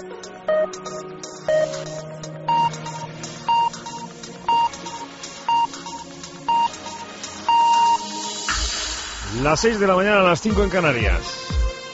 Las 6 de la mañana, a las 5 en Canarias.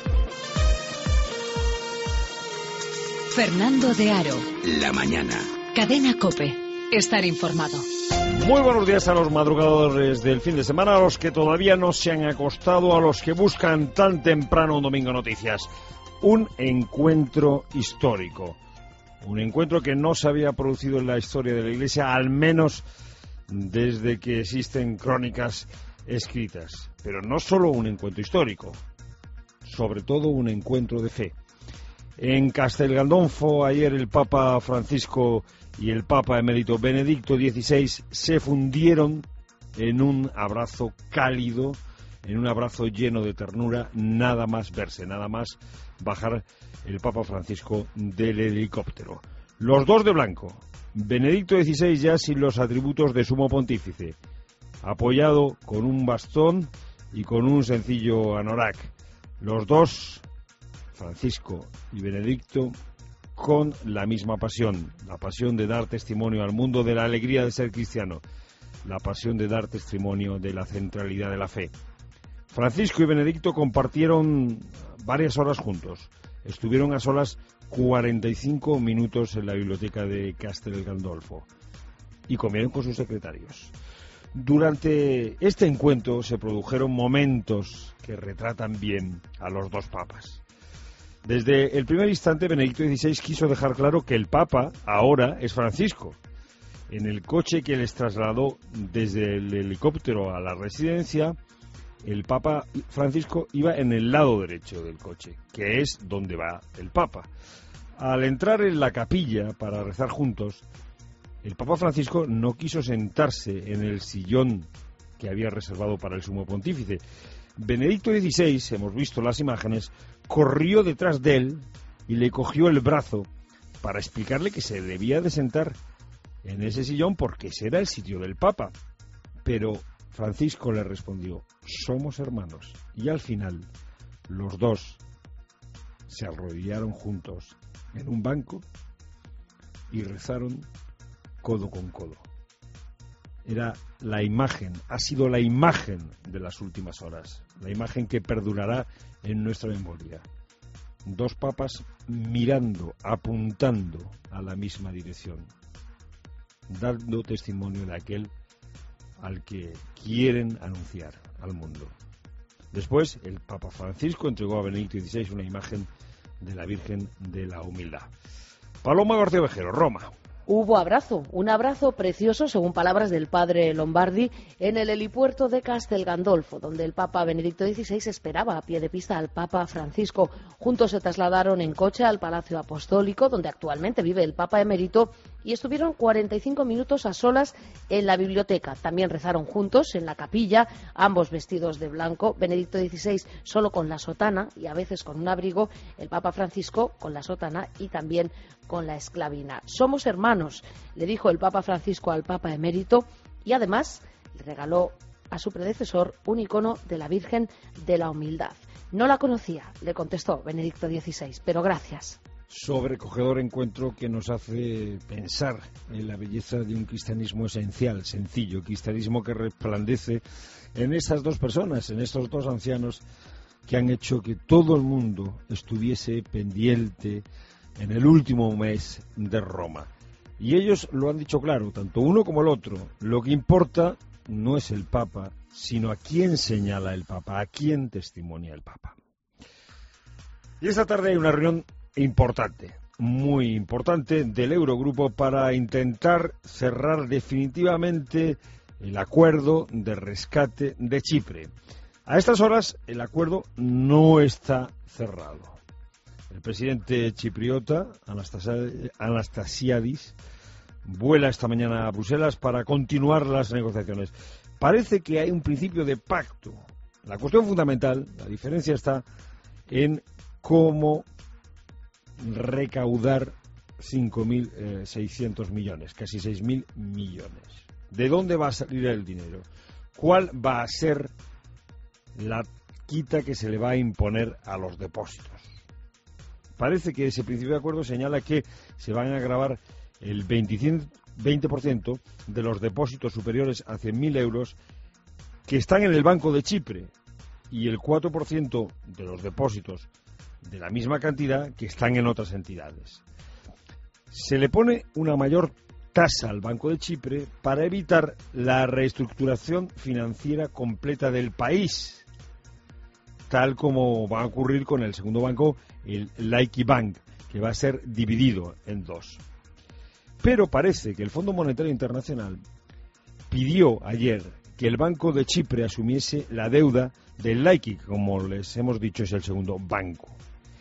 Fernando de Aro. La mañana. Cadena COPE. Estar informado. Muy buenos días a los madrugadores del fin de semana, a los que todavía no se han acostado, a los que buscan tan temprano un domingo noticias. Un encuentro histórico. Un encuentro que no se había producido en la historia de la Iglesia, al menos desde que existen crónicas escritas. Pero no solo un encuentro histórico, sobre todo un encuentro de fe. En Castel-Gandolfo ayer el Papa Francisco y el Papa emérito Benedicto XVI se fundieron en un abrazo cálido, en un abrazo lleno de ternura, nada más verse, nada más bajar el Papa Francisco del helicóptero. Los dos de blanco, Benedicto XVI ya sin los atributos de sumo pontífice, apoyado con un bastón y con un sencillo anorak. Los dos, Francisco y Benedicto, con la misma pasión, la pasión de dar testimonio al mundo de la alegría de ser cristiano, la pasión de dar testimonio de la centralidad de la fe. Francisco y Benedicto compartieron varias horas juntos. Estuvieron a solas 45 minutos en la biblioteca de Castel Gandolfo y comieron con sus secretarios. Durante este encuentro se produjeron momentos que retratan bien a los dos papas. Desde el primer instante, Benedicto XVI quiso dejar claro que el Papa ahora es Francisco. En el coche que les trasladó desde el helicóptero a la residencia, el Papa Francisco iba en el lado derecho del coche, que es donde va el Papa. Al entrar en la capilla para rezar juntos, el Papa Francisco no quiso sentarse en el sillón que había reservado para el sumo pontífice. Benedicto XVI, hemos visto las imágenes, corrió detrás de él y le cogió el brazo para explicarle que se debía de sentar en ese sillón porque ese era el sitio del Papa. Pero Francisco le respondió: somos hermanos. Y al final los dos se arrodillaron juntos en un banco y rezaron codo con codo. Era la imagen, ha sido la imagen de las últimas horas, la imagen que perdurará en nuestra memoria. Dos papas mirando, apuntando a la misma dirección, dando testimonio de aquel al que quieren anunciar al mundo. Después, el Papa Francisco entregó a Benedicto XVI una imagen de la Virgen de la Humildad. Paloma García Ovejero, Roma. Hubo abrazo, un abrazo precioso, según palabras del padre Lombardi, en el helipuerto de Castel Gandolfo, donde el Papa Benedicto XVI esperaba a pie de pista al Papa Francisco. Juntos se trasladaron en coche al Palacio Apostólico, donde actualmente vive el Papa emérito, y estuvieron 45 minutos a solas en la biblioteca. También rezaron juntos en la capilla, ambos vestidos de blanco, Benedicto XVI solo con la sotana y a veces con un abrigo, el Papa Francisco con la sotana y también con la esclavina. Somos hermanos, le dijo el Papa Francisco al Papa emérito, y además le regaló a su predecesor un icono de la Virgen de la Humildad. No la conocía, le contestó Benedicto XVI, pero gracias. Sobrecogedor encuentro que nos hace pensar en la belleza de un cristianismo esencial, sencillo, cristianismo que resplandece en estas dos personas, en estos dos ancianos que han hecho que todo el mundo estuviese pendiente en el último mes de Roma. Y ellos lo han dicho claro, tanto uno como el otro. Lo que importa no es el Papa, sino a quién señala el Papa, a quién testimonia el Papa. Y esta tarde hay una reunión importante, muy importante, del Eurogrupo para intentar cerrar definitivamente el acuerdo de rescate de Chipre. A estas horas el acuerdo no está cerrado. El presidente chipriota, Anastasiadis, vuela esta mañana a Bruselas para continuar las negociaciones. Parece que hay un principio de pacto. La cuestión fundamental, la diferencia está en cómo recaudar 5.600 millones, casi 6.000 millones. ¿De dónde va a salir el dinero? ¿Cuál va a ser la quita que se le va a imponer a los depósitos? parece que ese principio de acuerdo señala que se van a gravar el 20% de los depósitos superiores a 100.000 euros que están en el Banco de Chipre y el 4% de los depósitos de la misma cantidad que están en otras entidades. Se le pone una mayor tasa al Banco de Chipre para evitar la reestructuración financiera completa del país, tal como va a ocurrir con el segundo banco, el Laiki Bank, que va a ser dividido en dos. Pero parece que el Fondo Monetario Internacional pidió ayer que el Banco de Chipre asumiese la deuda del Laiki, que, como les hemos dicho, es el segundo banco.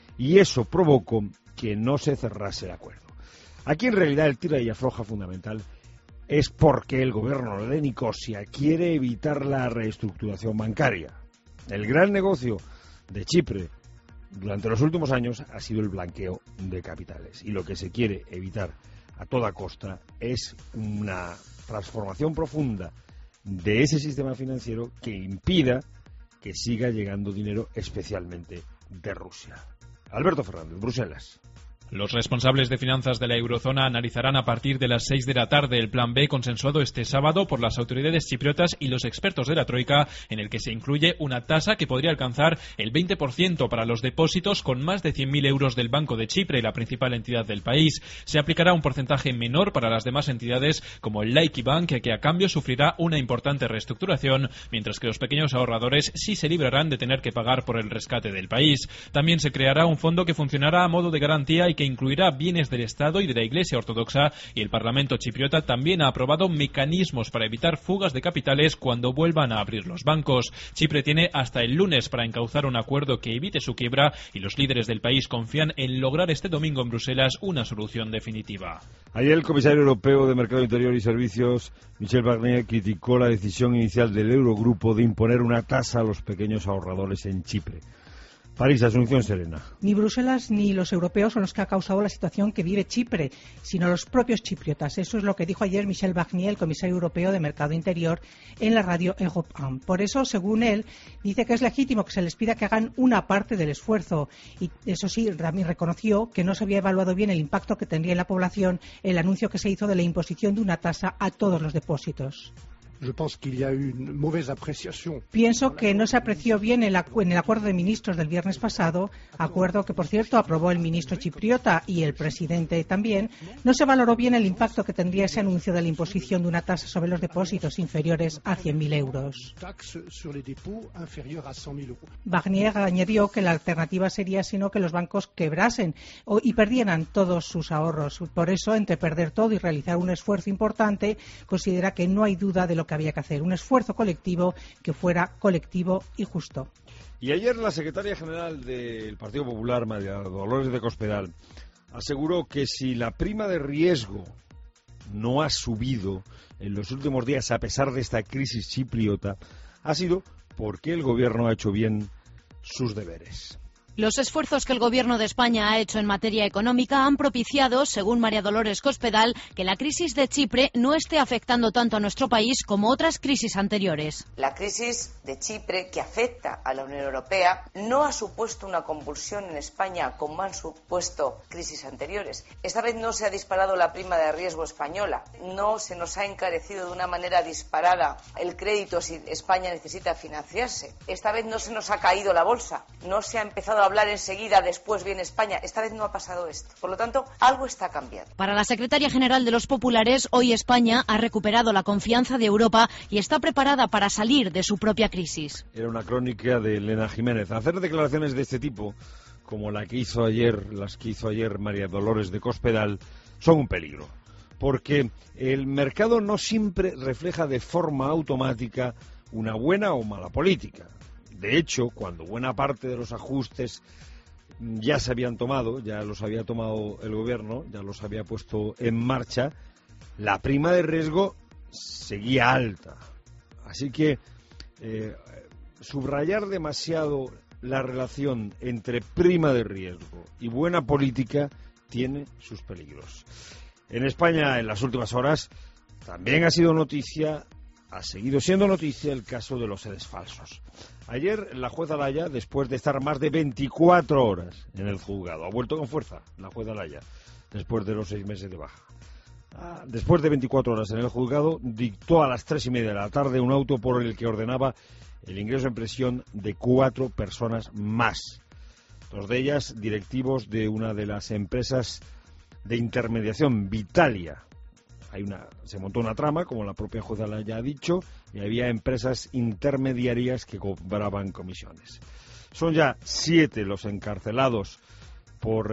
Y eso provocó que no se cerrase el acuerdo. Aquí en realidad el tira y afloja fundamental es porque el gobierno de Nicosia quiere evitar la reestructuración bancaria. El gran negocio de Chipre durante los últimos años ha sido el blanqueo de capitales. Y lo que se quiere evitar a toda costa es una transformación profunda de ese sistema financiero que impida que siga llegando dinero, especialmente de Rusia. Alberto Fernández, Bruselas. Los responsables de finanzas de la eurozona analizarán a partir de las 6 de la tarde el plan B consensuado este sábado por las autoridades chipriotas y los expertos de la Troika, en el que se incluye una tasa que podría alcanzar el 20% para los depósitos con más de 100.000 euros del Banco de Chipre, la principal entidad del país. Se aplicará un porcentaje menor para las demás entidades, como el Laiki Bank, que a cambio sufrirá una importante reestructuración, mientras que los pequeños ahorradores sí se librarán de tener que pagar por el rescate del país. También se creará un fondo que funcionará a modo de garantía y que incluirá bienes del Estado y de la Iglesia Ortodoxa, y el Parlamento chipriota también ha aprobado mecanismos para evitar fugas de capitales cuando vuelvan a abrir los bancos. Chipre tiene hasta el lunes para encauzar un acuerdo que evite su quiebra y los líderes del país confían en lograr este domingo en Bruselas una solución definitiva. Ayer el comisario europeo de Mercado Interior y Servicios, Michel Barnier, criticó la decisión inicial del Eurogrupo de imponer una tasa a los pequeños ahorradores en Chipre. París, Asunción Serena. Ni Bruselas ni los europeos son los que ha causado la situación que vive Chipre, sino los propios chipriotas. Eso es lo que dijo ayer Michel Barnier, el comisario europeo de Mercado Interior, en la radio Europe 1. Por eso, según él, dice que es legítimo que se les pida que hagan una parte del esfuerzo. Y eso sí, Rami reconoció que no se había evaluado bien el impacto que tendría en la población el anuncio que se hizo de la imposición de una tasa a todos los depósitos. Pienso que no se apreció bien en el acuerdo de ministros del viernes pasado, acuerdo que, por cierto, aprobó el ministro chipriota y el presidente también. No se valoró bien el impacto que tendría ese anuncio de la imposición de una tasa sobre los depósitos inferiores a 100.000 euros. Barnier añadió que la alternativa sería sino que los bancos quebrasen y perdieran todos sus ahorros. Por eso, entre perder todo y realizar un esfuerzo importante, considera que no hay duda de lo que había que hacer, un esfuerzo colectivo que fuera colectivo y justo. Y ayer la secretaria general del Partido Popular, María Dolores de Cospedal, aseguró que si la prima de riesgo no ha subido en los últimos días a pesar de esta crisis chipriota, ha sido porque el gobierno ha hecho bien sus deberes. Los esfuerzos que el Gobierno de España ha hecho en materia económica han propiciado, según María Dolores Cospedal, que la crisis de Chipre no esté afectando tanto a nuestro país como otras crisis anteriores. La crisis de Chipre, que afecta a la Unión Europea, no ha supuesto una convulsión en España como han supuesto crisis anteriores. Esta vez no se ha disparado la prima de riesgo española, no se nos ha encarecido de una manera disparada el crédito si España necesita financiarse. Esta vez no se nos ha caído la bolsa, no se ha empezado a hablar enseguida, después viene España. Esta vez no ha pasado esto. Por lo tanto, algo está cambiando. Para la secretaria general de los populares, hoy España ha recuperado la confianza de Europa y está preparada para salir de su propia crisis. Era una crónica de Elena Jiménez. Hacer declaraciones de este tipo, como las que hizo ayer María Dolores de Cospedal, son un peligro. Porque el mercado no siempre refleja de forma automática una buena o mala política. De hecho, cuando buena parte de los ajustes ya se habían tomado, ya los había tomado el gobierno, ya los había puesto en marcha, la prima de riesgo seguía alta. Así que subrayar demasiado la relación entre prima de riesgo y buena política tiene sus peligros. En España, en las últimas horas, también ha sido noticia ha seguido siendo noticia el caso de los sedes falsos. Ayer la jueza Laya, después de estar más de 24 horas en el juzgado, ha vuelto con fuerza la jueza Laya, después de los 6 meses de baja. Después de 24 horas en el juzgado, dictó a las 3:30 de la tarde un auto por el que ordenaba el ingreso en prisión de 4 personas más. 2 de ellas directivos de una de las empresas de intermediación, Vitalia. Se montó una trama, como la propia jueza Laya ha dicho, y había empresas intermediarias que cobraban comisiones. Son ya 7 los encarcelados por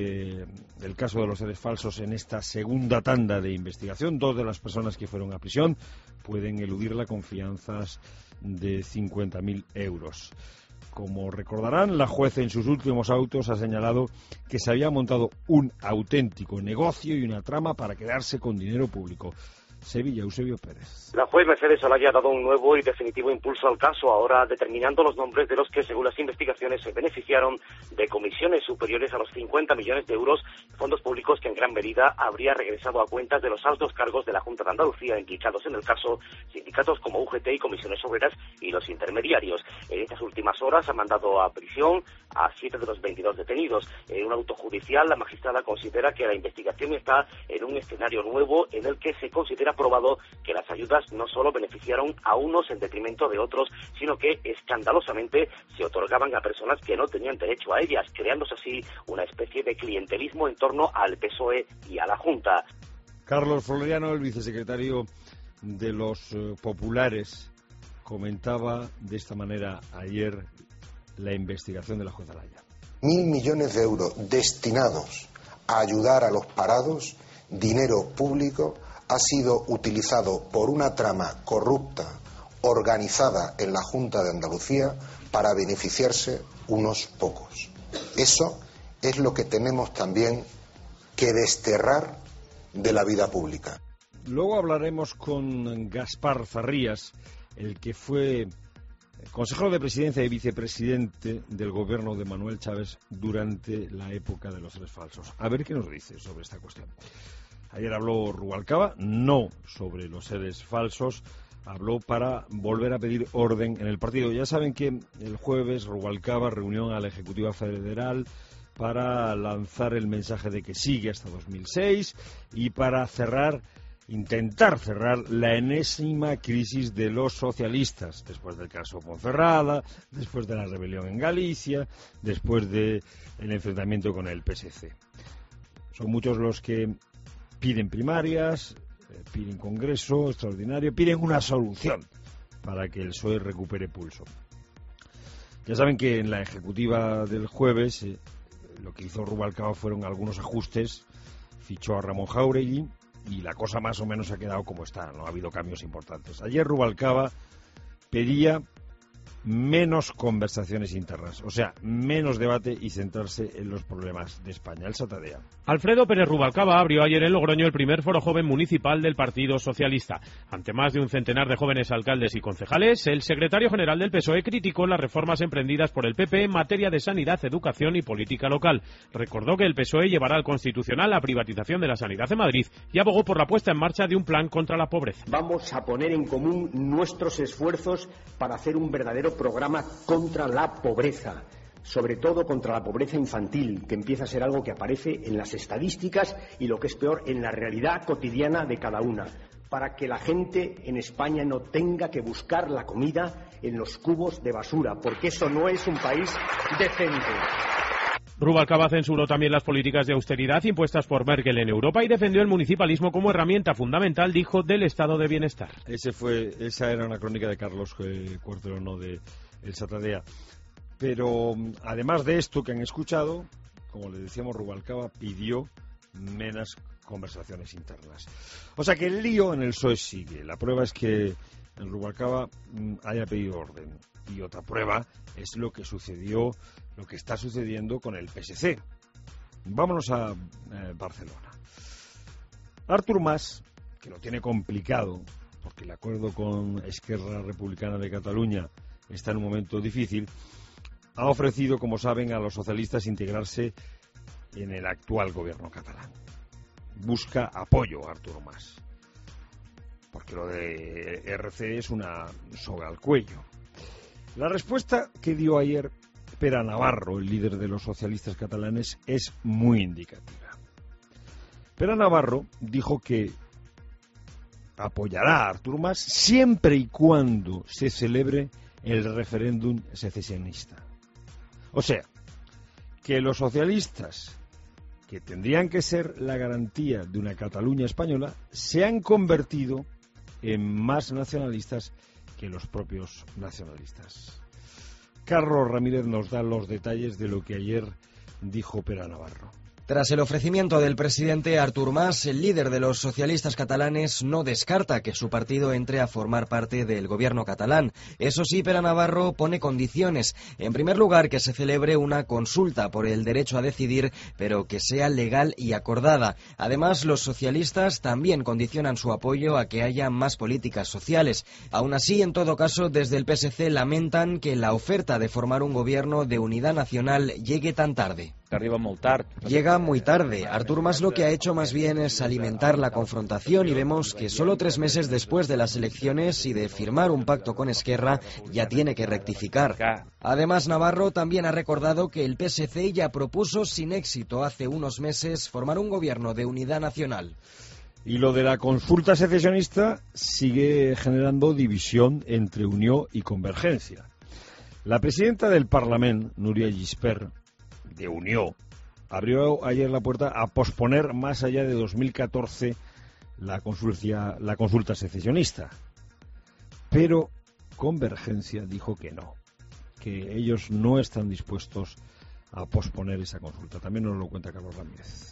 el caso de los sedes falsos en esta segunda tanda de investigación. 2 de las personas que fueron a prisión pueden eludirla con fianzas de 50.000 euros. Como recordarán, la jueza en sus últimos autos ha señalado que se había montado un auténtico negocio y una trama para quedarse con dinero público. Sevilla, Eusebio Pérez. La juez Mercedes Olaya ha dado un nuevo y definitivo impulso al caso, ahora determinando los nombres de los que, según las investigaciones, se beneficiaron de comisiones superiores a los 50 millones de euros, fondos públicos que en gran medida habría regresado a cuentas de los altos cargos de la Junta de Andalucía implicados en el caso, sindicatos como UGT y comisiones obreras y los intermediarios. En estas últimas horas ha mandado a prisión a 7 de los 22 detenidos. En un auto judicial, la magistrada considera que la investigación está en un escenario nuevo en el que se considera probado que las ayudas no solo beneficiaron a unos en detrimento de otros, sino que escandalosamente se otorgaban a personas que no tenían derecho a ellas, creándose así una especie de clientelismo en torno al PSOE y a la Junta. Carlos Floriano, el vicesecretario de los populares, comentaba de esta manera ayer la investigación de la jueza Laya. 1.000 millones de euros destinados a ayudar a los parados, dinero público, ha sido utilizado por una trama corrupta organizada en la Junta de Andalucía para beneficiarse unos pocos. Eso es lo que tenemos también que desterrar de la vida pública. Luego hablaremos con Gaspar Zarrías, el que fue consejero de presidencia y vicepresidente del gobierno de Manuel Chávez durante la época de los sedes falsos. A ver qué nos dice sobre esta cuestión. Ayer habló Rubalcaba, no sobre los sedes falsos, habló para volver a pedir orden en el partido. Ya saben que el jueves Rubalcaba reunió a la Ejecutiva Federal para lanzar el mensaje de que sigue hasta 2006 y para intentar cerrar la enésima crisis de los socialistas, después del caso Ponferrada, después de la rebelión en Galicia, después del enfrentamiento con el PSC. Son muchos los que piden primarias, piden congreso extraordinario, piden una solución para que el PSOE recupere pulso. Ya saben que en la ejecutiva del jueves lo que hizo Rubalcaba fueron algunos ajustes, fichó a Ramón Jáuregui y la cosa más o menos ha quedado como está, no ha habido cambios importantes. Ayer Rubalcaba pedía menos conversaciones internas, o sea, menos debate y centrarse en los problemas de España. El Satadea. Alfredo Pérez Rubalcaba abrió ayer en Logroño el primer foro joven municipal del Partido Socialista. Ante más de un centenar de jóvenes alcaldes y concejales, el secretario general del PSOE criticó las reformas emprendidas por el PP en materia de sanidad, educación y política local. Recordó que el PSOE llevará al Constitucional la privatización de la sanidad en Madrid y abogó por la puesta en marcha de un plan contra la pobreza. Vamos a poner en común nuestros esfuerzos para hacer un verdadero programa contra la pobreza, sobre todo contra la pobreza infantil, que empieza a ser algo que aparece en las estadísticas y, lo que es peor, en la realidad cotidiana de cada una, para que la gente en España no tenga que buscar la comida en los cubos de basura, porque eso no es un país decente. Rubalcaba censuró también las políticas de austeridad impuestas por Merkel en Europa y defendió el municipalismo como herramienta fundamental, dijo, del estado de bienestar. Esa era una crónica de Carlos Cuartelón de El Satadea. Pero además de esto que han escuchado, como le decíamos, Rubalcaba pidió menos conversaciones internas. O sea que el lío en el PSOE sigue. La prueba es que el Rubalcaba haya pedido orden. Y otra prueba es lo que está sucediendo con el PSC. Vámonos a Barcelona. Artur Mas, que lo tiene complicado, porque el acuerdo con Esquerra Republicana de Cataluña está en un momento difícil, ha ofrecido, como saben, a los socialistas integrarse en el actual gobierno catalán. Busca apoyo Artur Mas. porque lo de RC es una soga al cuello. La respuesta que dio ayer Pere Navarro, el líder de los socialistas catalanes, es muy indicativa. Pere Navarro dijo que apoyará a Artur Mas siempre y cuando se celebre el referéndum secesionista. O sea, que los socialistas, que tendrían que ser la garantía de una Cataluña española, se han convertido en más nacionalistas que los propios nacionalistas. Carlos Ramírez nos da los detalles de lo que ayer dijo Pere Navarro. Tras el ofrecimiento del presidente Artur Mas, el líder de los socialistas catalanes no descarta que su partido entre a formar parte del gobierno catalán. Eso sí, Pere Navarro pone condiciones. En primer lugar, que se celebre una consulta por el derecho a decidir, pero que sea legal y acordada. Además, los socialistas también condicionan su apoyo a que haya más políticas sociales. Aún así, en todo caso, desde el PSC lamentan que la oferta de formar un gobierno de unidad nacional llegue tan tarde. Llega muy tarde. Artur Mas lo que ha hecho más bien es alimentar la confrontación y vemos que solo 3 meses después de las elecciones y de firmar un pacto con Esquerra ya tiene que rectificar. Además, Navarro también ha recordado que el PSC ya propuso sin éxito hace unos meses formar un gobierno de unidad nacional. Y lo de la consulta secesionista sigue generando división entre Unió y Convergencia. La presidenta del Parlament, Núria Gispert, de Unió, abrió ayer la puerta a posponer más allá de 2014 la consulta secesionista. Pero Convergencia dijo que no, que ellos no están dispuestos a posponer esa consulta. También nos lo cuenta Carlos Ramírez.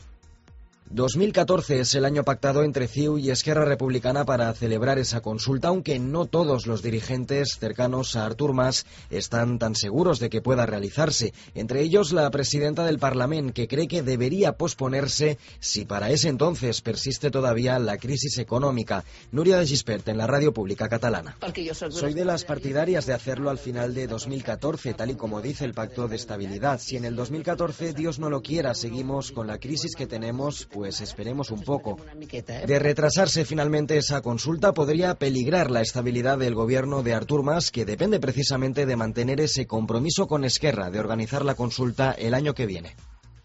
2014 es el año pactado entre CiU y Esquerra Republicana para celebrar esa consulta, aunque no todos los dirigentes cercanos a Artur Mas están tan seguros de que pueda realizarse. Entre ellos la presidenta del Parlament, que cree que debería posponerse si para ese entonces persiste todavía la crisis económica. Núria de Gispert, en la radio pública catalana. Soy de las partidarias de hacerlo al final de 2014, tal y como dice el Pacto de Estabilidad. Si en el 2014, Dios no lo quiera, seguimos con la crisis que tenemos, pues esperemos un poco. De retrasarse finalmente esa consulta, podría peligrar la estabilidad del gobierno de Artur Mas, que depende precisamente de mantener ese compromiso con Esquerra de organizar la consulta el año que viene.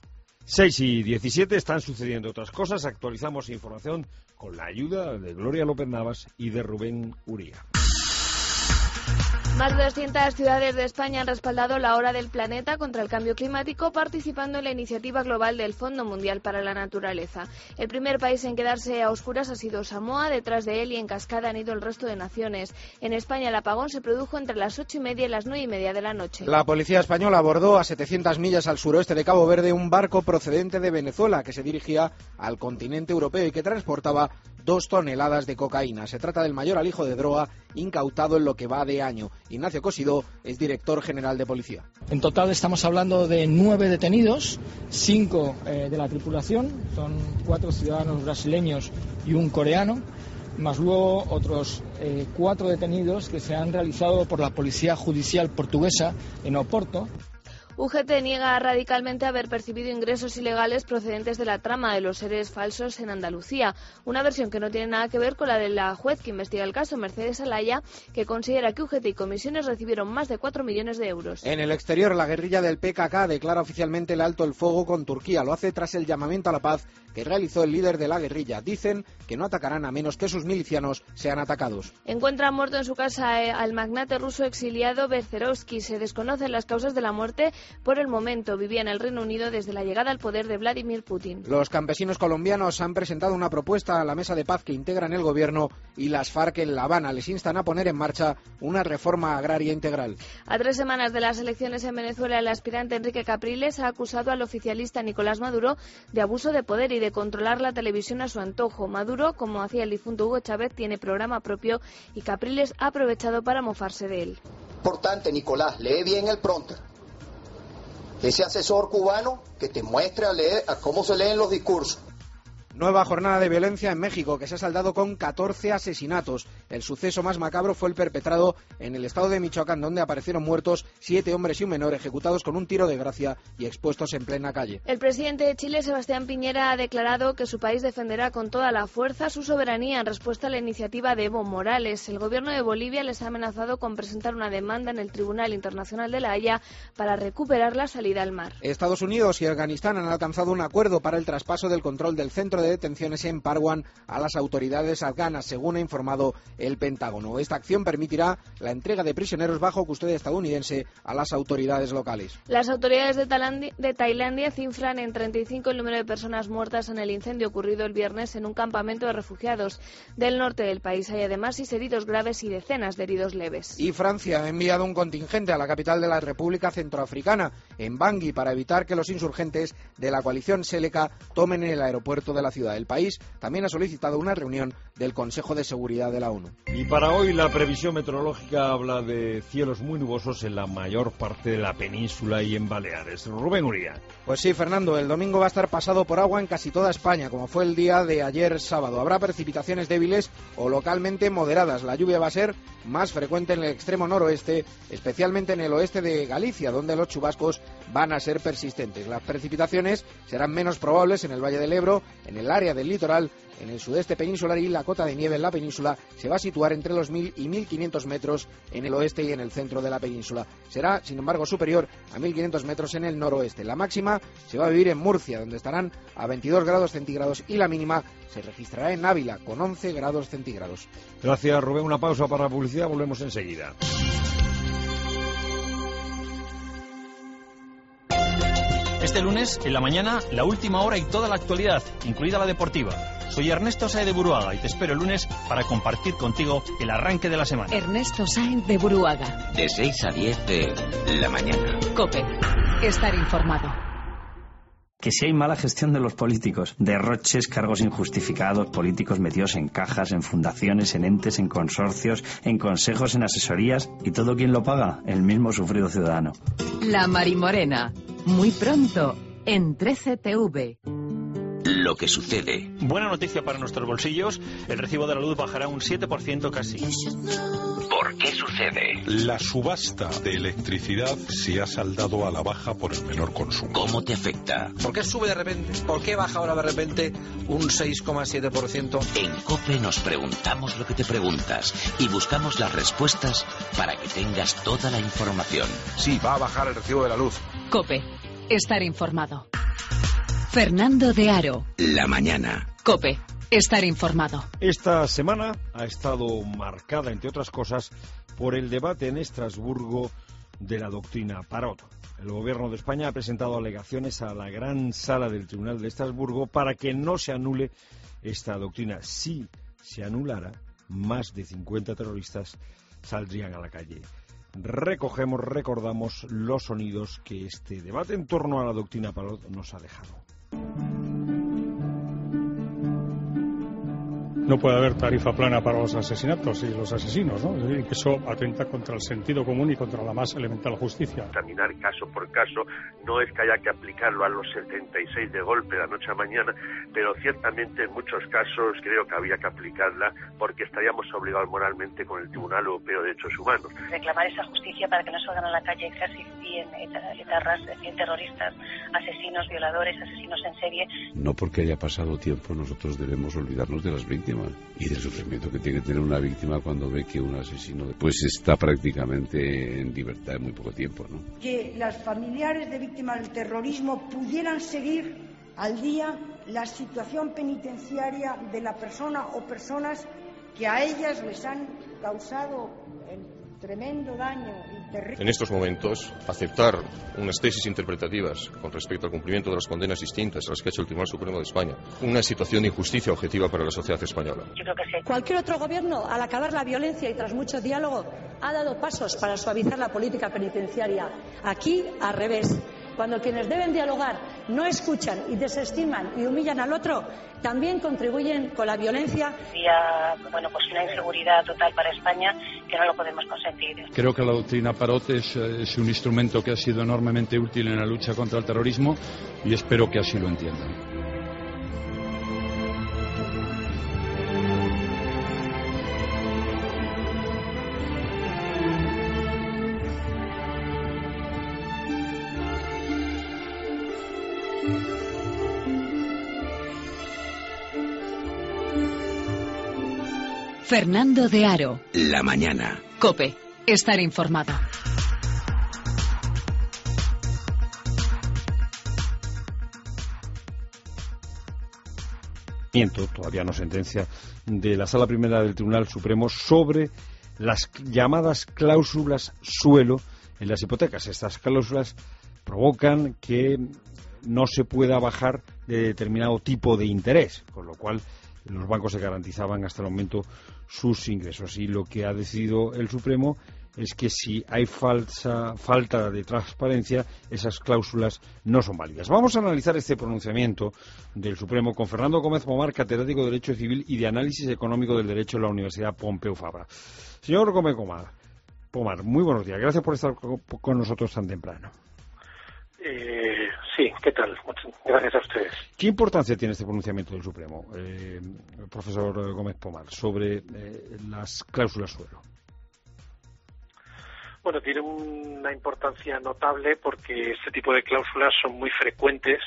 6:17, están sucediendo otras cosas. Actualizamos información con la ayuda de Gloria López Navas y de Rubén Uría. Más de 200 ciudades de España han respaldado la Hora del Planeta contra el cambio climático, participando en la iniciativa global del Fondo Mundial para la Naturaleza. El primer país en quedarse a oscuras ha sido Samoa, detrás de él y en cascada han ido el resto de naciones. En España el apagón se produjo entre las 8:30 y las 9:30 de la noche. La policía española abordó a 700 millas al suroeste de Cabo Verde un barco procedente de Venezuela que se dirigía al continente europeo y que transportaba 2 toneladas de cocaína. Se trata del mayor alijo de droga incautado en lo que va de año. Ignacio Cosidó es director general de policía. En total estamos hablando de 9 detenidos, 5 de la tripulación, son 4 ciudadanos brasileños y un coreano, más luego otros 4 detenidos que se han realizado por la Policía Judicial Portuguesa en Oporto. UGT niega radicalmente haber percibido ingresos ilegales procedentes de la trama de los seres falsos en Andalucía, una versión que no tiene nada que ver con la de la juez que investiga el caso, Mercedes Alaya, que considera que UGT y comisiones recibieron más de 4 millones de euros. En el exterior, la guerrilla del PKK declara oficialmente el alto el fuego con Turquía. Lo hace tras el llamamiento a la paz que realizó el líder de la guerrilla. Dicen que no atacarán a menos que sus milicianos sean atacados. Encuentran muerto en su casa al magnate ruso exiliado Berzerovsky. Se desconocen las causas de la muerte. Por el momento vivía en el Reino Unido desde la llegada al poder de Vladimir Putin. Los campesinos colombianos han presentado una propuesta a la mesa de paz que integran el gobierno y las FARC en La Habana. Les instan a poner en marcha una reforma agraria integral. A 3 semanas de las elecciones en Venezuela, el aspirante Enrique Capriles ha acusado al oficialista Nicolás Maduro de abuso de poder y de controlar la televisión a su antojo. Maduro, como hacía el difunto Hugo Chávez, tiene programa propio y Capriles ha aprovechado para mofarse de él. Importante, Nicolás, lee bien el prompter. Ese asesor cubano que te muestre a leer a cómo se leen los discursos. Nueva jornada de violencia en México que se ha saldado con 14 asesinatos. El suceso más macabro fue el perpetrado en el estado de Michoacán, donde aparecieron muertos 7 hombres y un menor ejecutados con un tiro de gracia y expuestos en plena calle. El presidente de Chile, Sebastián Piñera, ha declarado que su país defenderá con toda la fuerza su soberanía en respuesta a la iniciativa de Evo Morales. El gobierno de Bolivia les ha amenazado con presentar una demanda en el Tribunal Internacional de La Haya para recuperar la salida al mar. Estados Unidos y Afganistán han alcanzado un acuerdo para el traspaso del control del centro de detenciones en Parwan a las autoridades afganas, según ha informado el Pentágono. Esta acción permitirá la entrega de prisioneros bajo custodia estadounidense a las autoridades locales. Las autoridades de Tailandia cifran en 35 el número de personas muertas en el incendio ocurrido el viernes en un campamento de refugiados del norte del país. Hay además 6 heridos graves y decenas de heridos leves. Y Francia ha enviado un contingente a la capital de la República Centroafricana, en Bangui, para evitar que los insurgentes de la coalición Séleca tomen el aeropuerto de la ciudad. El país también ha solicitado una reunión del Consejo de Seguridad de la ONU. Y para hoy la previsión meteorológica habla de cielos muy nubosos en la mayor parte de la península y en Baleares. Rubén Uría. Pues sí, Fernando, el domingo va a estar pasado por agua en casi toda España, como fue el día de ayer sábado. Habrá precipitaciones débiles o localmente moderadas. La lluvia va a ser más frecuente en el extremo noroeste, especialmente en el oeste de Galicia, donde los chubascos van a ser persistentes. Las precipitaciones serán menos probables en el Valle del Ebro, en el área del litoral, en el sudeste peninsular, y la cota de nieve en la península se va a situar entre los 1.000 y 1.500 metros en el oeste y en el centro de la península. Será, sin embargo, superior a 1.500 metros en el noroeste. La máxima se va a vivir en Murcia, donde estarán a 22 grados centígrados, y la mínima se registrará en Ávila, con 11 grados centígrados. Gracias, Rubén. Una pausa para la publicidad, volvemos enseguida. Este lunes, en la mañana, la última hora y toda la actualidad, incluida la deportiva. Soy Ernesto Sáenz de Buruaga y te espero el lunes para compartir contigo el arranque de la semana. Ernesto Sáenz de Buruaga. De 6 a 10 de la mañana. COPE. Estar informado. Que si hay mala gestión de los políticos, derroches, cargos injustificados, políticos metidos en cajas, en fundaciones, en entes, en consorcios, en consejos, en asesorías, y todo quien lo paga, el mismo sufrido ciudadano. La Marimorena. Muy pronto, en 13TV. Lo que sucede. Buena noticia para nuestros bolsillos, el recibo de la luz bajará un 7% casi. ¿Por qué sucede? La subasta de electricidad se ha saldado a la baja por el menor consumo. ¿Cómo te afecta? ¿Por qué sube de repente? ¿Por qué baja ahora de repente un 6,7%? En COPE nos preguntamos lo que te preguntas y buscamos las respuestas para que tengas toda la información. Sí, va a bajar el recibo de la luz. COPE. Estar informado. Fernando de Aro. La mañana. COPE. Estar informado. Esta semana ha estado marcada, entre otras cosas, por el debate en Estrasburgo de la doctrina Parot. El Gobierno de España ha presentado alegaciones a la gran sala del Tribunal de Estrasburgo para que no se anule esta doctrina. Si se anulara, más de 50 terroristas saldrían a la calle. Recordamos los sonidos que este debate en torno a la doctrina Parot nos ha dejado. No puede haber tarifa plana para los asesinatos y los asesinos, ¿no? Es decir, que eso atenta contra el sentido común y contra la más elemental justicia. Examinar caso por caso, no es que haya que aplicarlo a los 76 de golpe de la noche a mañana, pero ciertamente en muchos casos creo que había que aplicarla porque estaríamos obligados moralmente con el Tribunal Europeo de Derechos Humanos. Reclamar esa justicia para que no salgan a la calle ejércitos y etarras, terroristas, asesinos, violadores, asesinos en serie. No porque haya pasado tiempo nosotros debemos olvidarnos de las víctimas y del sufrimiento que tiene que tener una víctima cuando ve que un asesino pues está prácticamente en libertad en muy poco tiempo, ¿no? Que las familiares de víctimas del terrorismo pudieran seguir al día la situación penitenciaria de la persona o personas que a ellas les han causado el tremendo daño y terrible. En estos momentos, aceptar unas tesis interpretativas con respecto al cumplimiento de las condenas distintas a las que ha hecho el Tribunal Supremo de España, una situación de injusticia objetiva para la sociedad española. Yo creo que sí. Cualquier otro gobierno, al acabar la violencia y tras mucho diálogo, ha dado pasos para suavizar la política penitenciaria. Aquí, al revés. Cuando quienes deben dialogar no escuchan y desestiman y humillan al otro, también contribuyen con la violencia. Había, pues una inseguridad total para España que no lo podemos consentir. Creo que la doctrina Parot es un instrumento que ha sido enormemente útil en la lucha contra el terrorismo y espero que así lo entiendan. Fernando de Aro. La mañana. COPE. Estar informado. Todavía no sentencia de la Sala Primera del Tribunal Supremo sobre las llamadas cláusulas suelo en las hipotecas. Estas cláusulas provocan que no se pueda bajar de determinado tipo de interés, con lo cual los bancos se garantizaban hasta el momento sus ingresos. Y lo que ha decidido el Supremo es que si hay falta de transparencia, esas cláusulas no son válidas. Vamos a analizar este pronunciamiento del Supremo con Fernando Gómez Pomar, catedrático de Derecho Civil y de Análisis Económico del Derecho en la Universidad Pompeu Fabra. Señor Gómez Pomar, muy buenos días. Gracias por estar con nosotros tan temprano. Sí, ¿qué tal? Muchas gracias a ustedes. ¿Qué importancia tiene este pronunciamiento del Supremo, profesor Gómez Pomar, sobre las cláusulas suelo? Bueno, tiene una importancia notable porque este tipo de cláusulas son muy frecuentes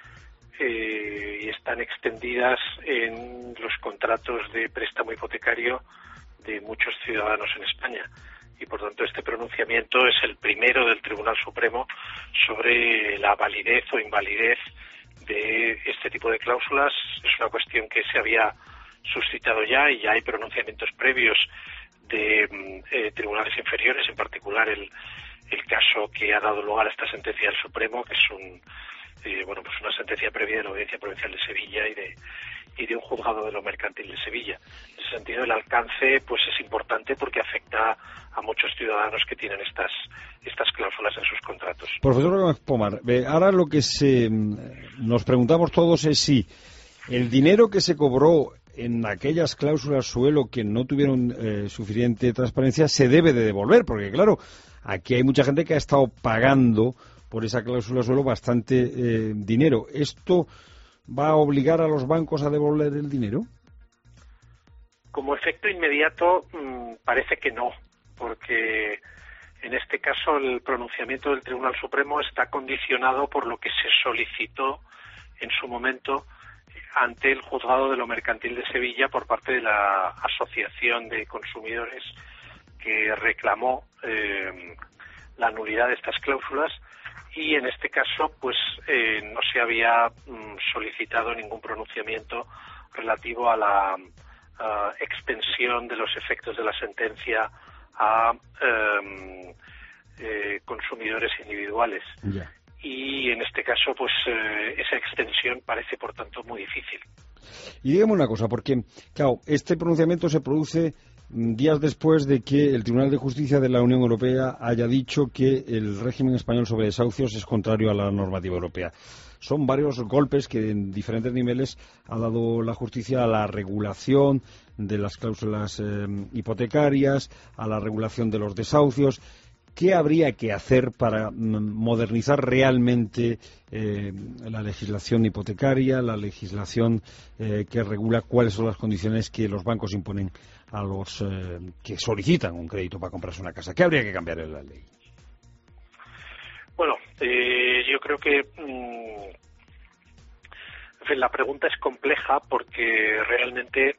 y están extendidas en los contratos de préstamo hipotecario de muchos ciudadanos en España. Y por tanto este pronunciamiento es el primero del Tribunal Supremo sobre la validez o invalidez de este tipo de cláusulas. Es una cuestión que se había suscitado ya y ya hay pronunciamientos previos de tribunales inferiores, en particular el caso que ha dado lugar a esta sentencia del Supremo, que es una sentencia previa de la Audiencia Provincial de Sevilla y de un juzgado de lo mercantil de Sevilla. En ese sentido, el alcance pues es importante porque afecta a muchos ciudadanos que tienen estas cláusulas en sus contratos. Profesor Gómez Pomar, ahora lo que nos preguntamos todos es si el dinero que se cobró en aquellas cláusulas suelo que no tuvieron suficiente transparencia se debe de devolver, porque claro, aquí hay mucha gente que ha estado pagando por esa cláusula suelo bastante dinero. ¿Esto va a obligar a los bancos a devolver el dinero? Como efecto inmediato parece que no, porque en este caso el pronunciamiento del Tribunal Supremo está condicionado por lo que se solicitó en su momento ante el juzgado de lo mercantil de Sevilla por parte de la Asociación de Consumidores que reclamó la nulidad de estas cláusulas y en este caso pues no se había solicitado ningún pronunciamiento relativo a la extensión de los efectos de la sentencia a consumidores individuales. Ya. Y en este caso, pues esa extensión parece, por tanto, muy difícil. Y dígame una cosa, porque, claro, este pronunciamiento se produce días después de que el Tribunal de Justicia de la Unión Europea haya dicho que el régimen español sobre desahucios es contrario a la normativa europea. Son varios golpes que en diferentes niveles ha dado la justicia a la regulación de las cláusulas hipotecarias, a la regulación de los desahucios. ¿Qué habría que hacer para modernizar realmente la legislación hipotecaria, la legislación que regula cuáles son las condiciones que los bancos imponen a los que solicitan un crédito para comprarse una casa? ¿Qué habría que cambiar en la ley? Bueno, yo creo que la pregunta es compleja porque realmente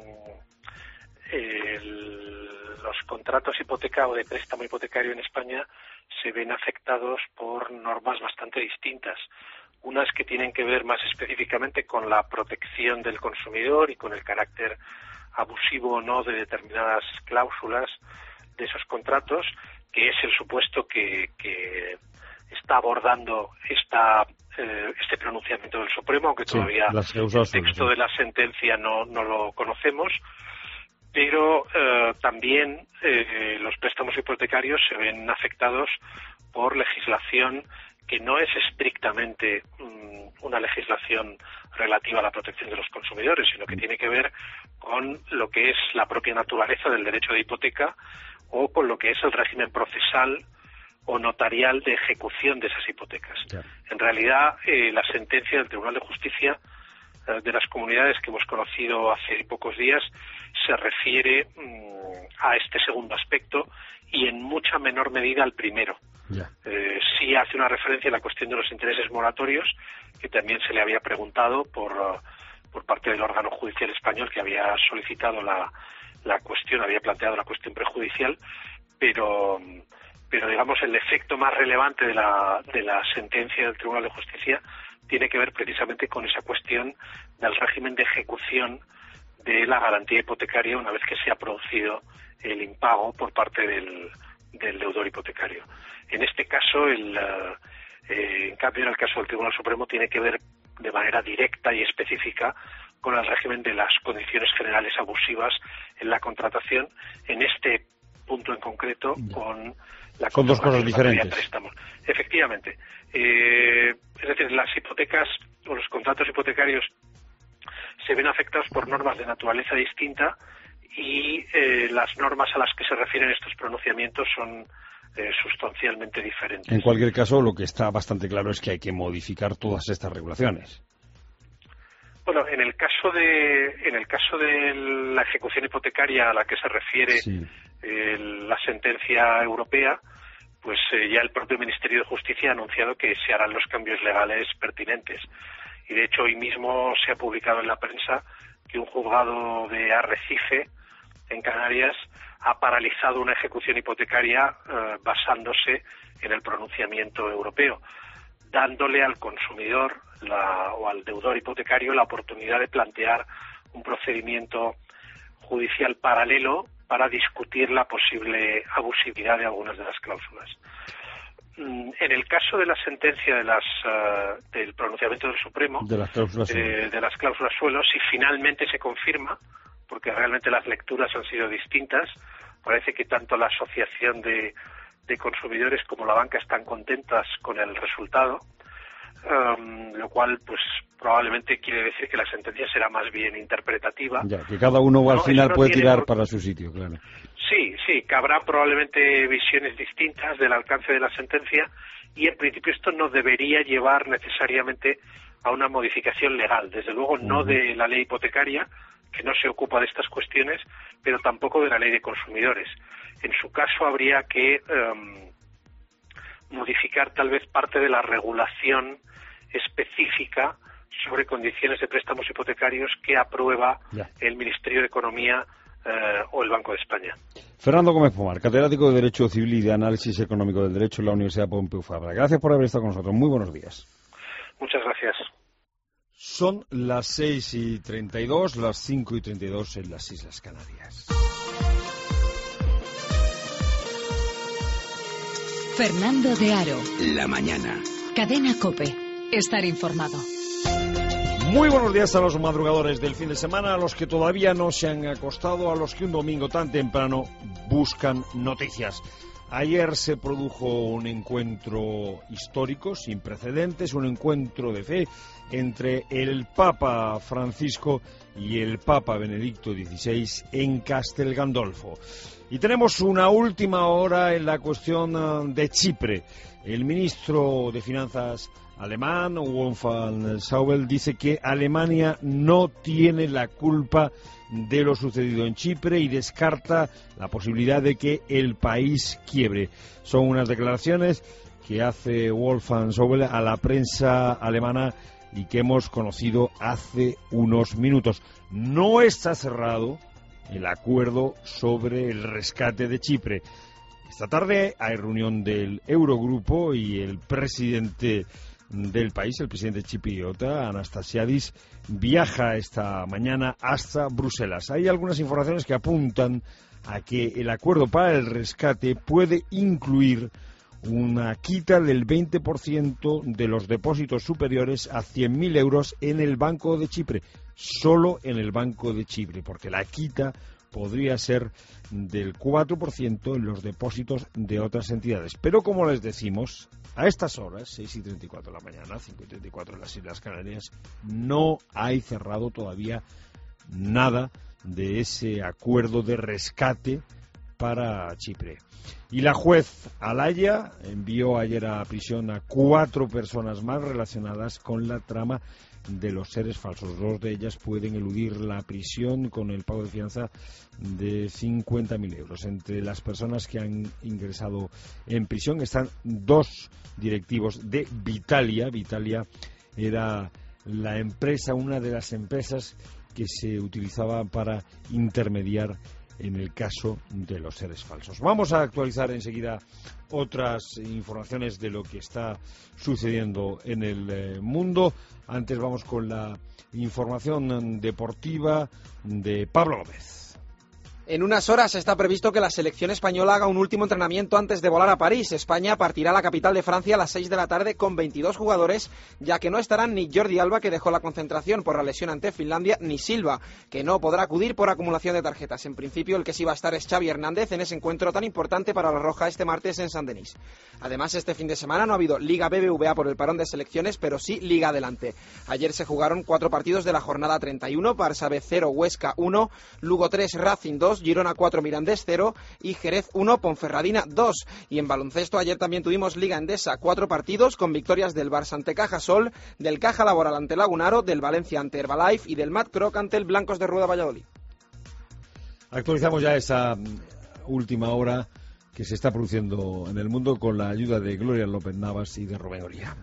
los contratos hipotecarios de préstamo hipotecario en España se ven afectados por normas bastante distintas. Unas que tienen que ver más específicamente con la protección del consumidor y con el carácter abusivo o no de determinadas cláusulas de esos contratos, que es el supuesto que está abordando este pronunciamiento del Supremo, aunque todavía el texto de la sentencia no lo conocemos. Pero también los préstamos hipotecarios se ven afectados por legislación que no es estrictamente una legislación relativa a la protección de los consumidores, sino que tiene que ver con lo que es la propia naturaleza del derecho de hipoteca o con lo que es el régimen procesal o notarial de ejecución de esas hipotecas. Claro. En realidad, la sentencia del Tribunal de Justicia de las Comunidades que hemos conocido hace pocos días se refiere a este segundo aspecto y en mucha menor medida al primero. Sí hace una referencia a la cuestión de los intereses moratorios, que también se le había preguntado por parte del órgano judicial español que había solicitado la había planteado la cuestión prejudicial, pero digamos el efecto más relevante de la sentencia del Tribunal de Justicia tiene que ver precisamente con esa cuestión del régimen de ejecución de la garantía hipotecaria una vez que se ha producido el impago por parte del deudor hipotecario. En este caso, en cambio, en el caso del Tribunal Supremo tiene que ver de manera directa y específica con el régimen de las condiciones generales abusivas en la contratación, en este punto en concreto con la Son dos cosas contratación diferentes. de préstamos. Efectivamente. Es decir, las hipotecas o los contratos hipotecarios se ven afectados por normas de naturaleza distinta y las normas a las que se refieren estos pronunciamientos son sustancialmente diferentes. En cualquier caso, lo que está bastante claro es que hay que modificar todas estas regulaciones. Bueno, en el caso de la ejecución hipotecaria a la que se refiere la sentencia europea, pues ya el propio Ministerio de Justicia ha anunciado que se harán los cambios legales pertinentes. Y de hecho hoy mismo se ha publicado en la prensa que un juzgado de Arrecife, en Canarias, ha paralizado una ejecución hipotecaria basándose en el pronunciamiento europeo, dándole al consumidor o al deudor hipotecario la oportunidad de plantear un procedimiento judicial paralelo para discutir la posible abusividad de algunas de las cláusulas. En el caso de la sentencia del pronunciamiento del Supremo, de las cláusulas suelo, si finalmente se confirma, porque realmente las lecturas han sido distintas, parece que tanto la Asociación de Consumidores como la banca están contentas con el resultado, lo cual pues probablemente quiere decir que la sentencia será más bien interpretativa. Ya, que cada uno al final puede tirar para su sitio, claro. Sí, que habrá probablemente visiones distintas del alcance de la sentencia y en principio esto no debería llevar necesariamente a una modificación legal, desde luego no de la ley hipotecaria, que no se ocupa de estas cuestiones, pero tampoco de la ley de consumidores. En su caso habría que modificar tal vez parte de la regulación específica sobre condiciones de préstamos hipotecarios que aprueba el Ministerio de Economía o el Banco de España. Fernando Gómez Pomar, catedrático de Derecho Civil y de Análisis Económico del Derecho en la Universidad Pompeu Fabra. Gracias por haber estado con nosotros. Muy buenos días. Muchas gracias. Son las 6:32, las 5:32 en las Islas Canarias. Fernando de Aro. La mañana. Cadena COPE. Estar informado. Muy buenos días a los madrugadores del fin de semana, a los que todavía no se han acostado, a los que un domingo tan temprano buscan noticias. Ayer se produjo un encuentro histórico, sin precedentes, un encuentro de fe entre el Papa Francisco y el Papa Benedicto XVI en Castel Gandolfo. Y tenemos una última hora en la cuestión de Chipre. El ministro de Finanzas alemán, Wolfgang Schäuble, dice que Alemania no tiene la culpa de lo sucedido en Chipre y descarta la posibilidad de que el país quiebre. Son unas declaraciones que hace Wolfgang Schäuble a la prensa alemana y que hemos conocido hace unos minutos. No está cerrado el acuerdo sobre el rescate de Chipre. Esta tarde hay reunión del Eurogrupo y el presidente del país, el presidente chipriota, Anastasiadis, viaja esta mañana hasta Bruselas. Hay algunas informaciones que apuntan a que el acuerdo para el rescate puede incluir una quita del 20% de los depósitos superiores a 100.000 euros en el Banco de Chipre, solo en el Banco de Chipre, porque la quita podría ser del 4% en los depósitos de otras entidades. Pero como les decimos, a estas horas, 6:34 de la mañana, 5:34 en las Islas Canarias, no hay cerrado todavía nada de ese acuerdo de rescate para Chipre. Y la juez Alaya envió ayer a prisión a 4 personas más relacionadas con la trama de los seres falsos. 2 de ellas pueden eludir la prisión con el pago de fianza de 50.000 euros. Entre las personas que han ingresado en prisión están 2 directivos de Vitalia. Vitalia era la empresa, una de las empresas que se utilizaba para intermediar en el caso de los seres falsos. Vamos a actualizar enseguida otras informaciones de lo que está sucediendo en el mundo. Antes vamos con la información deportiva de Pablo Gómez. En unas horas está previsto que la selección española haga un último entrenamiento antes de volar a París. España partirá a la capital de Francia a las 6 de la tarde con 22 jugadores, ya que no estarán ni Jordi Alba, que dejó la concentración por la lesión ante Finlandia, ni Silva, que no podrá acudir por acumulación de tarjetas. En principio, el que sí va a estar es Xavi Hernández en ese encuentro tan importante para la Roja este martes en Saint-Denis. Además, este fin de semana no ha habido Liga BBVA por el parón de selecciones, pero sí Liga Adelante. Ayer se jugaron 4 partidos de la jornada 31, Barça B 0, Huesca 1, Lugo 3, Racing 2, Girona 4, Mirandés 0 y Jerez 1, Ponferradina 2. Y en baloncesto ayer también tuvimos Liga Endesa, 4 partidos con victorias del Barça ante Cajasol, del Caja Laboral ante Lagunaro, del Valencia ante Herbalife y del Mat Croc ante el Blancos de Rueda Valladolid. Actualizamos ya esa última hora que se está produciendo en el mundo con la ayuda de Gloria López Navas y de Rubén Oría.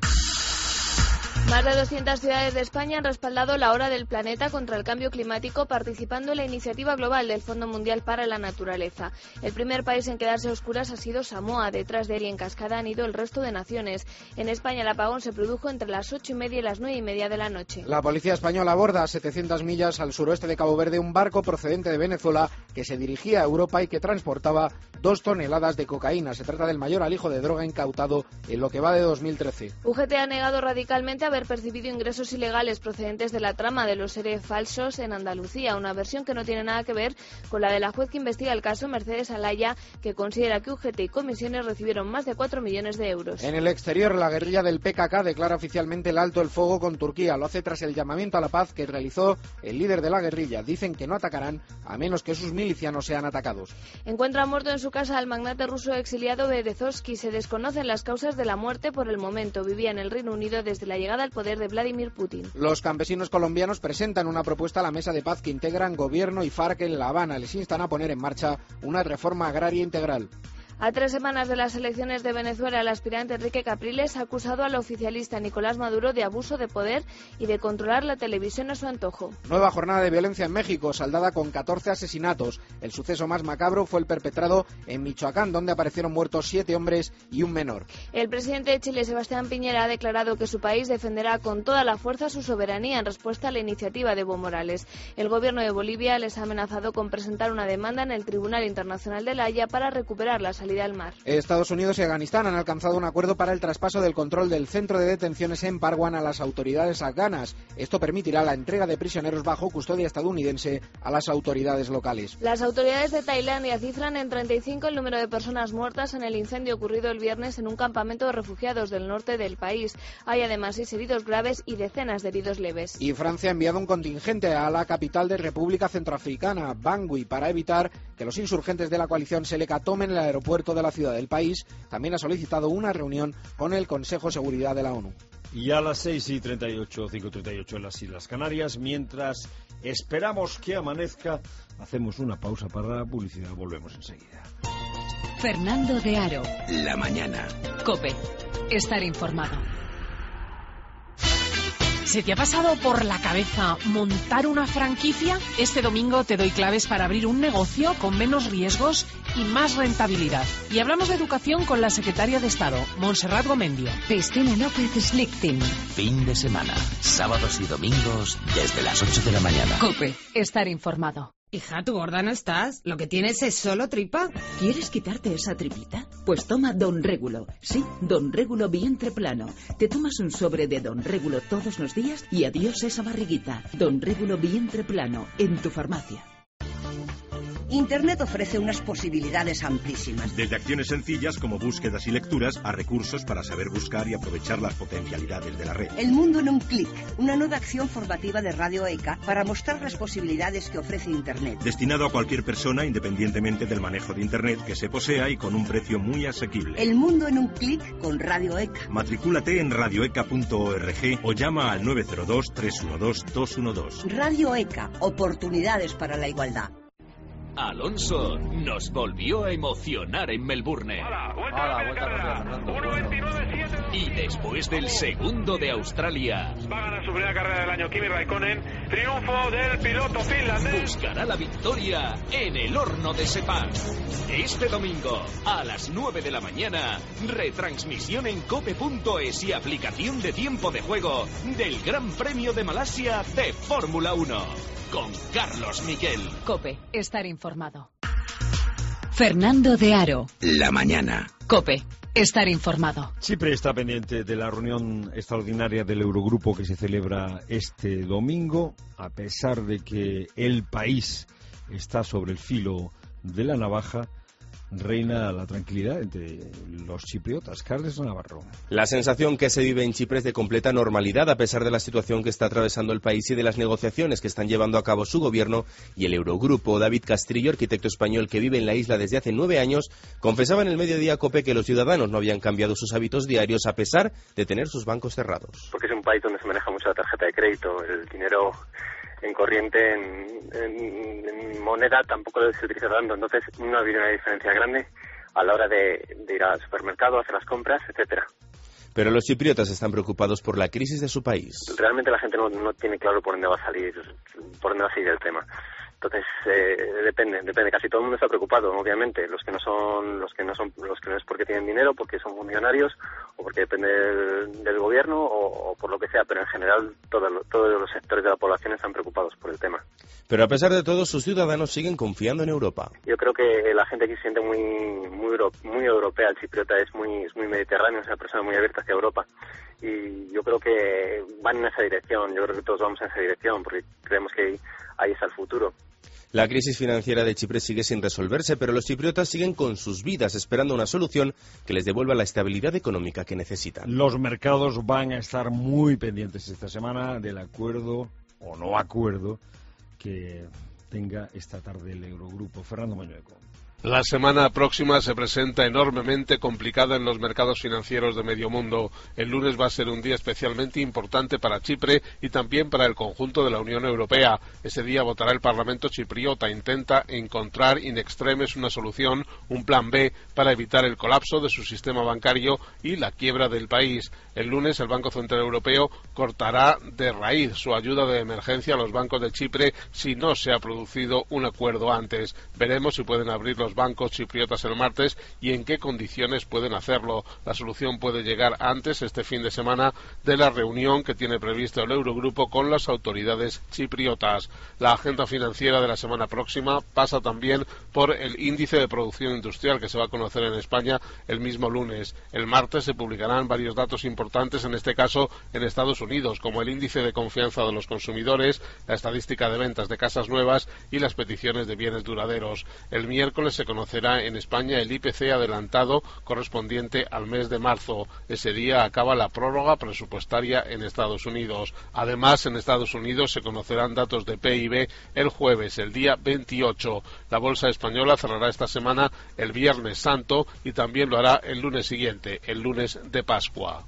Más de 200 ciudades de España han respaldado la hora del planeta contra el cambio climático, participando en la iniciativa global del Fondo Mundial para la Naturaleza. El primer país en quedarse a oscuras ha sido Samoa. Detrás de él y en cascada han ido el resto de naciones. En España el apagón se produjo entre las 8:30 y las 9:30 de la noche. La policía española aborda a 700 millas al suroeste de Cabo Verde un barco procedente de Venezuela que se dirigía a Europa y que transportaba 2 toneladas de cocaína. Se trata del mayor alijo de droga incautado en lo que va de 2013. UGT ha negado radicalmente haber percibido ingresos ilegales procedentes de la trama de los seres falsos en Andalucía, una versión que no tiene nada que ver con la de la juez que investiga el caso, Mercedes Alaya, que considera que UGT y comisiones recibieron más de 4 millones de euros. En el exterior, la guerrilla del PKK declara oficialmente el alto el fuego con Turquía. Lo hace tras el llamamiento a la paz que realizó el líder de la guerrilla. Dicen que no atacarán a menos que sus milicianos sean atacados. Encuentra muerto en su casa al magnate ruso exiliado Berezovsky. Se desconocen las causas de la muerte por el momento. Vivía en el Reino Unido desde la llegada al poder de Vladimir Putin. Los campesinos colombianos presentan una propuesta a la mesa de paz que integran gobierno y FARC en La Habana. Les instan a poner en marcha una reforma agraria integral. A 3 semanas de las elecciones de Venezuela, el aspirante Enrique Capriles ha acusado al oficialista Nicolás Maduro de abuso de poder y de controlar la televisión a su antojo. Nueva jornada de violencia en México, saldada con 14 asesinatos. El suceso más macabro fue el perpetrado en Michoacán, donde aparecieron muertos 7 hombres y un menor. El presidente de Chile, Sebastián Piñera, ha declarado que su país defenderá con toda la fuerza su soberanía en respuesta a la iniciativa de Evo Morales. El gobierno de Bolivia les ha amenazado con presentar una demanda en el Tribunal Internacional de La Haya para recuperar la salida al mar. Estados Unidos y Afganistán han alcanzado un acuerdo para el traspaso del control del centro de detenciones en Parwan a las autoridades afganas. Esto permitirá la entrega de prisioneros bajo custodia estadounidense a las autoridades locales. Las autoridades de Tailandia cifran en 35 el número de personas muertas en el incendio ocurrido el viernes en un campamento de refugiados del norte del país. Hay además 6 heridos graves y decenas de heridos leves. Y Francia ha enviado un contingente a la capital de República Centroafricana, Bangui, para evitar que los insurgentes de la coalición Seleka tomen el aeropuerto de la ciudad del país. También ha solicitado una reunión con el Consejo de Seguridad de la ONU. Y a las 6:38, 5:38 en las Islas Canarias, mientras esperamos que amanezca, hacemos una pausa para la publicidad. Volvemos enseguida. Fernando de Aro. La mañana. COPE. Estar informado. ¿Se te ha pasado por la cabeza montar una franquicia? Este domingo te doy claves para abrir un negocio con menos riesgos y más rentabilidad. Y hablamos de educación con la secretaria de Estado, Montserrat Gomendio. Cristina López Schlichting. Fin de semana, sábados y domingos desde las 8 de la mañana. COPE. Estar informado. Hija, ¿tú gorda no estás? ¿Lo que tienes es solo tripa? ¿Quieres quitarte esa tripita? Pues toma Don Régulo. Sí, Don Régulo vientre plano. Te tomas un sobre de Don Régulo todos los días y adiós esa barriguita. Don Régulo vientre plano, en tu farmacia. Internet ofrece unas posibilidades amplísimas. Desde acciones sencillas como búsquedas y lecturas a recursos para saber buscar y aprovechar las potencialidades de la red. El mundo en un clic, una nueva acción formativa de Radio ECA para mostrar las posibilidades que ofrece Internet. Destinado a cualquier persona independientemente del manejo de Internet que se posea y con un precio muy asequible. El mundo en un clic con Radio ECA. Matricúlate en radioeca.org o llama al 902-312-212. Radio ECA, oportunidades para la igualdad. Alonso nos volvió a emocionar en Melbourne. Hola, vuelta rápida, Fernando. 1.29.7. Y después del segundo de Australia, va a ganar su primera carrera del año Kimi Raikkonen. Triunfo del piloto finlandés. Buscará la victoria en el horno de Sepang. Este domingo, a las 9 de la mañana, retransmisión en cope.es y aplicación de tiempo de juego del Gran Premio de Malasia de Fórmula 1. Con Carlos Miquel. COPE. Estar informado. Fernando de Aro. La mañana. COPE. Estar informado. Chipre está pendiente de la reunión extraordinaria del Eurogrupo que se celebra este domingo, a pesar de que el país está sobre el filo de la navaja. Reina la tranquilidad entre los chipriotas. Carles Navarro. La sensación que se vive en Chipre es de completa normalidad a pesar de la situación que está atravesando el país y de las negociaciones que están llevando a cabo su gobierno y el Eurogrupo. David Castrillo, arquitecto español que vive en la isla desde hace 9 años, confesaba en el mediodía COPE que los ciudadanos no habían cambiado sus hábitos diarios a pesar de tener sus bancos cerrados. Porque es un país donde se maneja mucho la tarjeta de crédito, el dinero en corriente, en moneda tampoco se utiliza tanto, entonces no ha habido una diferencia grande a la hora de ir al supermercado, hacer las compras, etcétera. Pero los chipriotas están preocupados por la crisis de su país. Realmente la gente no tiene claro por dónde va a salir el tema. Entonces depende, casi todo el mundo está preocupado, obviamente, los que no es porque tienen dinero, porque son millonarios o porque depende del gobierno o por lo que sea, pero en general todos los sectores de la población están preocupados por el tema. Pero a pesar de todo, sus ciudadanos siguen confiando en Europa. Yo creo que la gente aquí se siente muy europea, el chipriota es muy mediterráneo, es una persona muy abierta hacia Europa. Y yo creo que van en esa dirección, yo creo que todos vamos en esa dirección, porque creemos que ahí está el futuro. La crisis financiera de Chipre sigue sin resolverse, pero los chipriotas siguen con sus vidas esperando una solución que les devuelva la estabilidad económica que necesitan. Los mercados van a estar muy pendientes esta semana del acuerdo o no acuerdo que tenga esta tarde el Eurogrupo. Fernando Mañueco. La semana próxima se presenta enormemente complicada en los mercados financieros de medio mundo. El lunes va a ser un día especialmente importante para Chipre y también para el conjunto de la Unión Europea. Ese día votará el Parlamento chipriota. Intenta encontrar in extremis una solución, un plan B, para evitar el colapso de su sistema bancario y la quiebra del país. El lunes el Banco Central Europeo cortará de raíz su ayuda de emergencia a los bancos de Chipre si no se ha producido un acuerdo antes. Veremos si pueden abrir los bancos chipriotas el martes y en qué condiciones pueden hacerlo. La solución puede llegar antes, este fin de semana, de la reunión que tiene previsto el Eurogrupo con las autoridades chipriotas. La agenda financiera de la semana próxima pasa también por el índice de producción industrial que se va a conocer en España el mismo lunes. El martes se publicarán varios datos importantes, en este caso en Estados Unidos, como el índice de confianza de los consumidores, la estadística de ventas de casas nuevas y las peticiones de bienes duraderos. El miércoles se conocerá en España el IPC adelantado correspondiente al mes de marzo. Ese día acaba la prórroga presupuestaria en Estados Unidos. Además, en Estados Unidos se conocerán datos de PIB el jueves, el día 28. La bolsa española cerrará esta semana el Viernes Santo y también lo hará el lunes siguiente, el lunes de Pascua.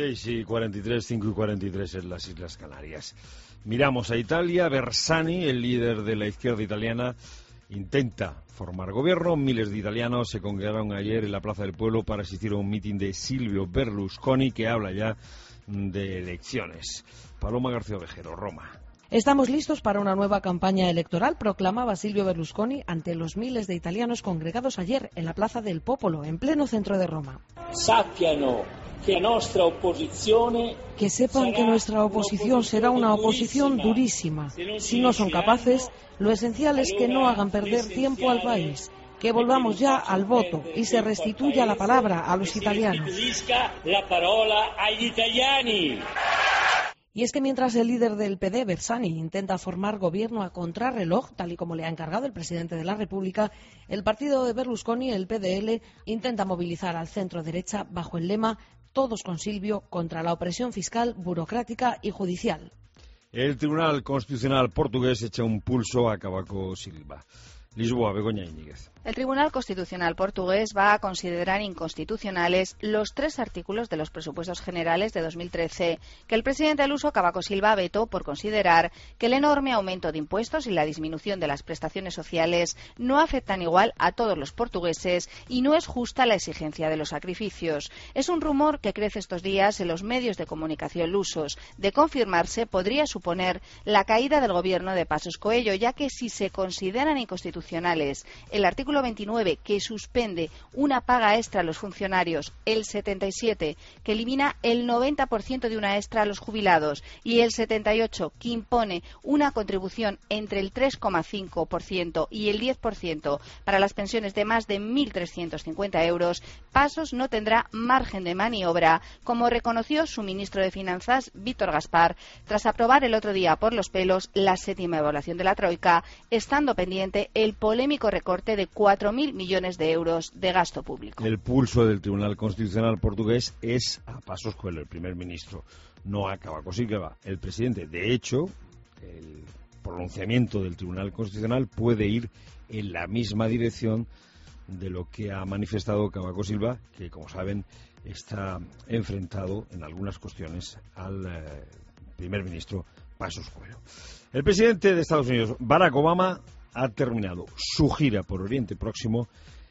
6:43, 5:43 en las Islas Canarias. Miramos a Italia. Bersani, el líder de la izquierda italiana, intenta formar gobierno. Miles de italianos se congregaron ayer en la Plaza del Pueblo para asistir a un mitin de Silvio Berlusconi que habla ya de elecciones. Paloma García Ovejero, Roma. Estamos listos para una nueva campaña electoral, proclamaba Silvio Berlusconi ante los miles de italianos congregados ayer en la Plaza del Popolo, en pleno centro de Roma. Que sepan que nuestra oposición será una oposición durísima. Si no son capaces, lo esencial es que no hagan perder tiempo al país, que volvamos ya al voto y se restituya la palabra a los italianos. Y es que mientras el líder del PD, Bersani, intenta formar gobierno a contrarreloj, tal y como le ha encargado el presidente de la República, el partido de Berlusconi, el PDL, intenta movilizar al centro-derecha bajo el lema «Todos con Silvio contra la opresión fiscal, burocrática y judicial». El Tribunal Constitucional portugués echa un pulso a Cavaco Silva. Lisboa, Begoña Íñiguez. El Tribunal Constitucional portugués va a considerar inconstitucionales los 3 artículos de los presupuestos generales de 2013 que el presidente Luso Cavaco Silva vetó por considerar que el enorme aumento de impuestos y la disminución de las prestaciones sociales no afectan igual a todos los portugueses y no es justa la exigencia de los sacrificios. Es un rumor que crece estos días en los medios de comunicación lusos. De confirmarse, podría suponer la caída del gobierno de Passos Coelho, ya que si se consideran inconstitucionales el artículo 29, que suspende una paga extra a los funcionarios, el 77, que elimina el 90% de una extra a los jubilados, y el 78, que impone una contribución entre el 3,5% y el 10% para las pensiones de más de 1.350 euros, Passos no tendrá margen de maniobra, como reconoció su ministro de Finanzas, Vítor Gaspar, tras aprobar el otro día por los pelos la 7ª evaluación de la Troika, estando pendiente el polémico recorte de 4.000 millones de euros de gasto público. El pulso del Tribunal Constitucional portugués es a Passos Coelho, el primer ministro, no a Cavaco Silva, el presidente. De hecho, el pronunciamiento del Tribunal Constitucional puede ir en la misma dirección de lo que ha manifestado Cavaco Silva, que, como saben, está enfrentado en algunas cuestiones al primer ministro Passos Coelho. El presidente de Estados Unidos, Barack Obama, ha terminado su gira por Oriente Próximo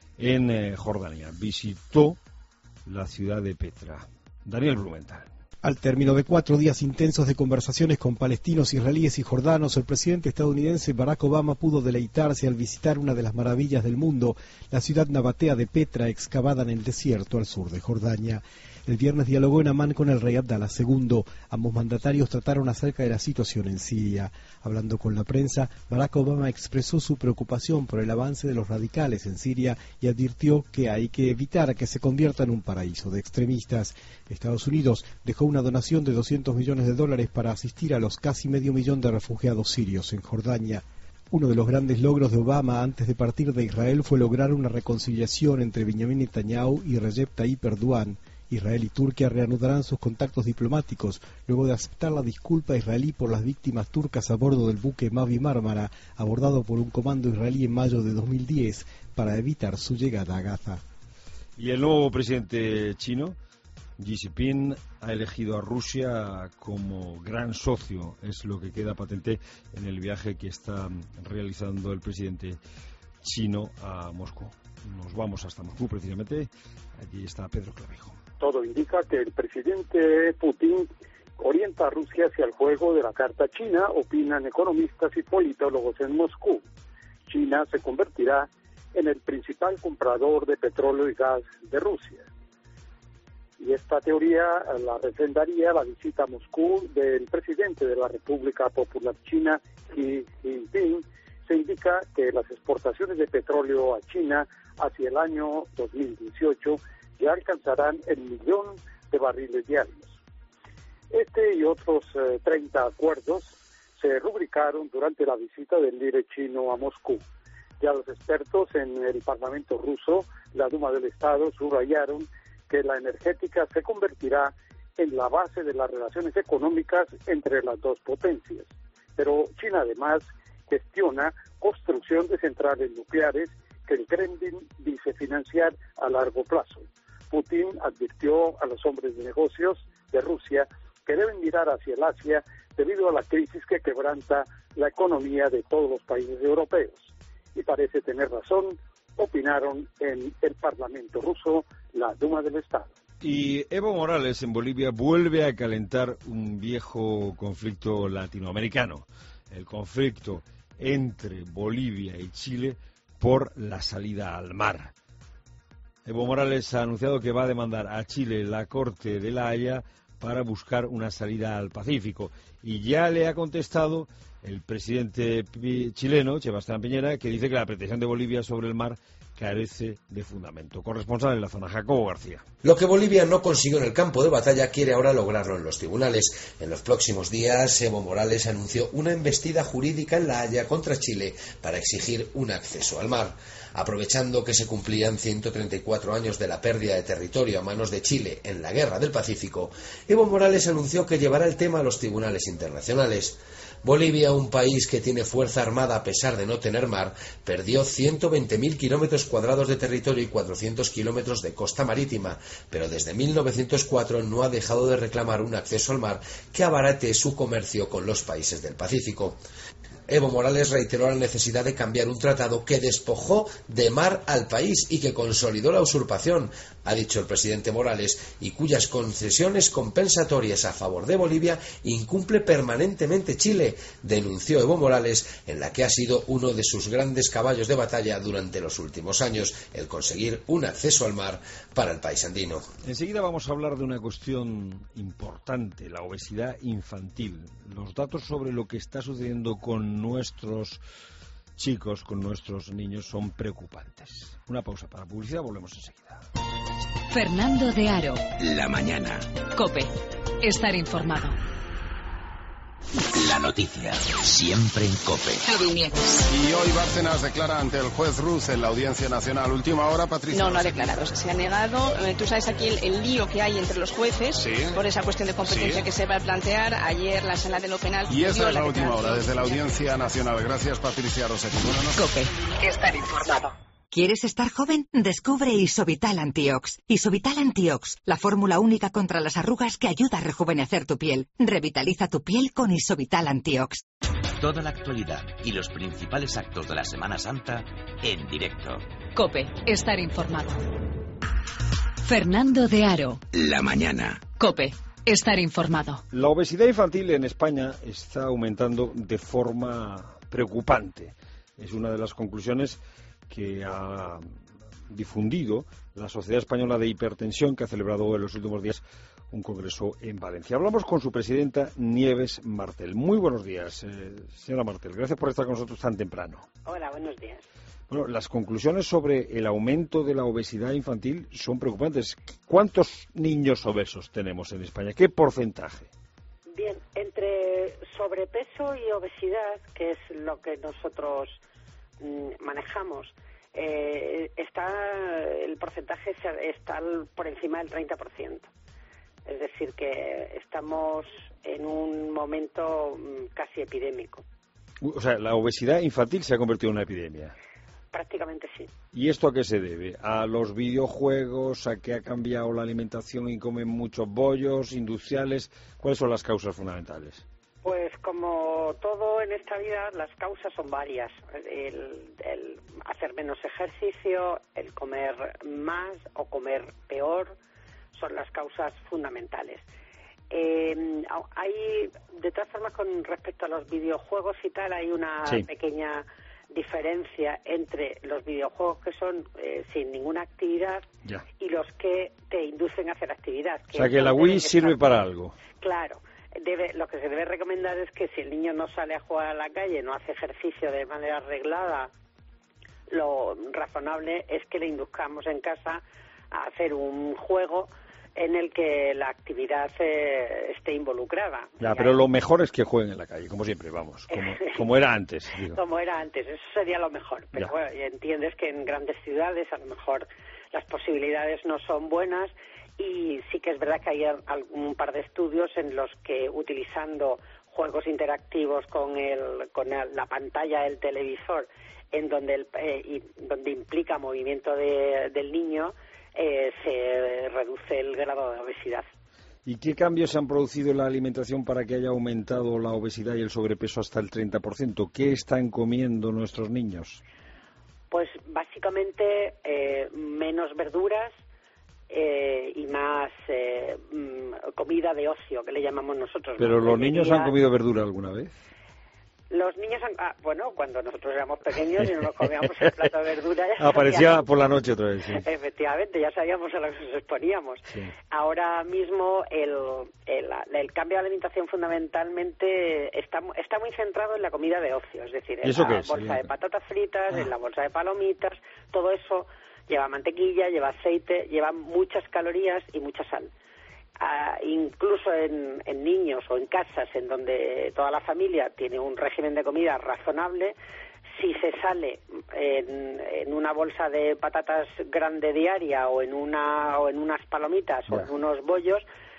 en Jordania. Visitó la ciudad de Petra. Daniel Blumenthal. Al término de 4 días intensos de conversaciones con palestinos, israelíes y jordanos, el presidente estadounidense Barack Obama pudo deleitarse al visitar una de las maravillas del mundo, la ciudad nabatea de Petra, excavada en el desierto al sur de Jordania. El viernes dialogó en Amán con el rey Abdalá II. Ambos mandatarios trataron acerca de la situación en Siria. Hablando con la prensa, Barack Obama expresó su preocupación por el avance de los radicales en Siria y advirtió que hay que evitar que se convierta en un paraíso de extremistas. Estados Unidos dejó una donación de $200 millones para asistir a los casi 500.000 de refugiados sirios en Jordania. Uno de los grandes logros de Obama antes de partir de Israel fue lograr una reconciliación entre Benjamin Netanyahu y Recep Tayyip Erdogan. Israel y Turquía reanudarán sus contactos diplomáticos luego de aceptar la disculpa israelí por las víctimas turcas a bordo del buque Mavi Mármara, abordado por un comando israelí en mayo de 2010 para evitar su llegada a Gaza. Y el nuevo presidente chino, Xi Jinping, ha elegido a Rusia como gran socio. Es lo que queda patente en el viaje que está realizando el presidente chino a Moscú. Nos vamos hasta Moscú, precisamente. Allí está Pedro Clavijo. Todo indica que el presidente Putin orienta a Rusia hacia el juego de la carta china, opinan economistas y politólogos en Moscú. China se convertirá en el principal comprador de petróleo y gas de Rusia. Y esta teoría la refrendaría la visita a Moscú del presidente de la República Popular China, Xi Jinping. Se indica que las exportaciones de petróleo a China hacia el año 2018 ya alcanzarán el 1.000.000 de barriles diarios. Este y otros 30 acuerdos se rubricaron durante la visita del líder chino a Moscú. Ya los expertos en el Parlamento ruso, la Duma del Estado, subrayaron que la energética se convertirá en la base de las relaciones económicas entre las dos potencias. Pero China además gestiona construcción de centrales nucleares que el Kremlin dice financiar a largo plazo. Putin advirtió a los hombres de negocios de Rusia que deben mirar hacia el Asia debido a la crisis que quebranta la economía de todos los países europeos. Y parece tener razón, opinaron en el Parlamento ruso, la Duma del Estado. Y Evo Morales en Bolivia vuelve a calentar un viejo conflicto latinoamericano, el conflicto entre Bolivia y Chile por la salida al mar. Evo Morales ha anunciado que va a demandar a Chile la Corte de La Haya para buscar una salida al Pacífico. Y ya le ha contestado el presidente chileno, Sebastián Piñera, que dice que la pretensión de Bolivia sobre el mar carece de fundamento. Corresponsal en la zona, Jacobo García. Lo que Bolivia no consiguió en el campo de batalla quiere ahora lograrlo en los tribunales. En los próximos días, Evo Morales anunció una embestida jurídica en La Haya contra Chile para exigir un acceso al mar. Aprovechando que se cumplían 134 años de la pérdida de territorio a manos de Chile en la Guerra del Pacífico, Evo Morales anunció que llevará el tema a los tribunales internacionales. Bolivia, un país que tiene fuerza armada a pesar de no tener mar, perdió 120.000 kilómetros cuadrados de territorio y 400 kilómetros de costa marítima, pero desde 1904 no ha dejado de reclamar un acceso al mar que abarate su comercio con los países del Pacífico. Evo Morales reiteró la necesidad de cambiar un tratado que despojó de mar al país y que consolidó la usurpación, ha dicho el presidente Morales, y cuyas concesiones compensatorias a favor de Bolivia incumple permanentemente Chile, denunció Evo Morales, en la que ha sido uno de sus grandes caballos de batalla durante los últimos años, el conseguir un acceso al mar para el país andino. Enseguida vamos a hablar de una cuestión importante, la obesidad infantil. Los datos sobre lo que está sucediendo con nuestros chicos, con nuestros niños, son preocupantes. Una pausa para publicidad, volvemos enseguida. Fernando de Aro. La mañana. COPE. Estar informado. La noticia, siempre en COPE. Y hoy Bárcenas declara ante el juez Ruz en la Audiencia Nacional. Última hora, Patricia. No ha declarado, se ha negado. Tú sabes aquí el lío que hay entre los jueces, ¿sí?, por esa cuestión de competencia, ¿sí?, que se va a plantear. Ayer la Sala de lo Penal... Y esa es la última hora, desde la Audiencia Nacional. Gracias, Patricia Rossetti. COPE. Estar informado. ¿Quieres estar joven? Descubre Isovital Antiox. Isovital Antiox, la fórmula única contra las arrugas que ayuda a rejuvenecer tu piel. Revitaliza tu piel con Isovital Antiox. Toda la actualidad y los principales actos de la Semana Santa en directo. COPE. Estar informado. Fernando de Aro. La mañana. COPE. Estar informado. La obesidad infantil en España está aumentando de forma preocupante. Es una de las conclusiones que ha difundido la Sociedad Española de Hipertensión, que ha celebrado en los últimos días un congreso en Valencia. Hablamos con su presidenta, Nieves Martel. Muy buenos días, señora Martel. Gracias por estar con nosotros tan temprano. Hola, buenos días. Bueno, las conclusiones sobre el aumento de la obesidad infantil son preocupantes. ¿Cuántos niños obesos tenemos en España? ¿Qué porcentaje? Bien, entre sobrepeso y obesidad, que es lo que nosotros manejamos, el porcentaje está por encima del 30%. Es decir, que estamos en un momento casi epidémico. O sea, la obesidad infantil se ha convertido en una epidemia. Prácticamente sí. ¿Y esto a qué se debe? ¿A los videojuegos? ¿A que ha cambiado la alimentación y comen muchos bollos industriales? ¿Cuáles son las causas fundamentales? Pues como todo en esta vida, las causas son varias. El hacer menos ejercicio, el comer más o comer peor, son las causas fundamentales. Hay, de todas formas, con respecto a los videojuegos y tal, hay una pequeña diferencia entre los videojuegos que son sin ninguna actividad y los que te inducen a hacer actividad. O sea, que la Wii sirve para algo. Claro. Lo que se debe recomendar es que si el niño no sale a jugar a la calle, no hace ejercicio de manera arreglada, lo razonable es que le induzcamos en casa a hacer un juego en el que la actividad esté involucrada. Ya, pero lo mejor es que jueguen en la calle, como siempre, vamos, como era antes. Digo. Como era antes, eso sería lo mejor. Pero bueno, entiendes que en grandes ciudades a lo mejor las posibilidades no son buenas. Y sí que es verdad que hay un par de estudios en los que, utilizando juegos interactivos con la pantalla del televisor, en donde implica movimiento del niño, se reduce el grado de obesidad. ¿Y qué cambios se han producido en la alimentación para que haya aumentado la obesidad y el sobrepeso hasta el 30%? ¿Qué están comiendo nuestros niños? Pues básicamente menos verduras, y más comida de ocio, que le llamamos nosotros. ¿Pero los niños han comido verdura alguna vez? Los niños bueno, cuando nosotros éramos pequeños y no nos comíamos el plato de verdura... Aparecía por la noche otra vez, sí. Efectivamente, ya sabíamos a lo que nos exponíamos. Sí. Ahora mismo el cambio de alimentación fundamentalmente está muy centrado en la comida de ocio, es decir, en la bolsa de patatas fritas, en la bolsa de palomitas, todo eso lleva mantequilla, lleva aceite, lleva muchas calorías y mucha sal. Incluso en niños o en casas en donde toda la familia tiene un régimen de comida razonable, si se sale en una bolsa de patatas grande diaria o en unas palomitas o en unos bollos,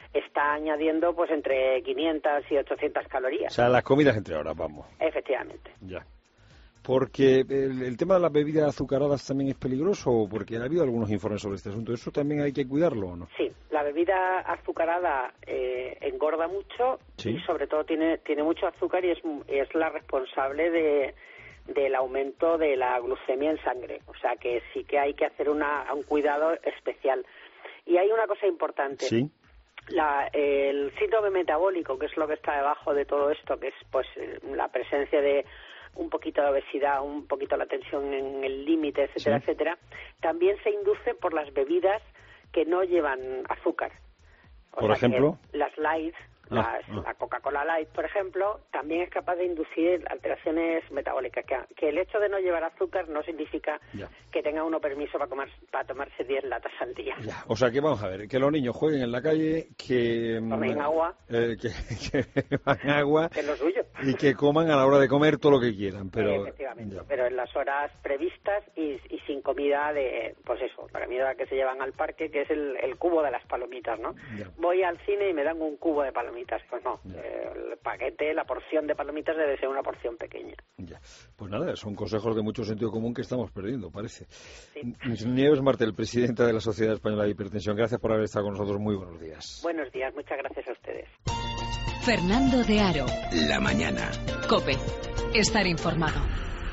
está añadiendo pues entre 500 y 800 calorías. O sea, las comidas entre horas, vamos. Efectivamente. Ya. Porque el tema de las bebidas azucaradas también es peligroso, porque ha habido algunos informes sobre este asunto. ¿Eso también hay que cuidarlo o no? Sí, la bebida azucarada engorda mucho, ¿sí? Y sobre todo tiene mucho azúcar y es la responsable del aumento de la glucemia en sangre. O sea que sí que hay que hacer un cuidado especial. Y hay una cosa importante. Sí. El síndrome metabólico, que es lo que está debajo de todo esto, que es pues la presencia de un poquito de obesidad, un poquito la tensión en el límite, etcétera, sí, etcétera, también se induce por las bebidas que no llevan azúcar. Por ejemplo, las light, la Coca-Cola Light, por ejemplo, también es capaz de inducir alteraciones metabólicas. Que el hecho de no llevar azúcar no significa que tenga uno permiso para tomarse 10 latas al día. Ya. O sea que vamos a ver, que los niños jueguen en la calle, que tomen agua, que beban agua, que es lo suyo, y que coman a la hora de comer todo lo que quieran. Pero efectivamente, pero en las horas previstas y sin comida pues eso, la comida que se llevan al parque, que es el cubo de las palomitas, ¿no? Ya. Voy al cine y me dan un cubo de palomitas. Pues no, el paquete, la porción de palomitas debe ser una porción pequeña. Ya. Pues nada, son consejos de mucho sentido común que estamos perdiendo, parece. Sí. Nieves Martel, presidenta de la Sociedad Española de Hipertensión, gracias por haber estado con nosotros. Muy buenos días. Buenos días, muchas gracias a ustedes. Fernando de Aro. La mañana. COPE. Estar informado.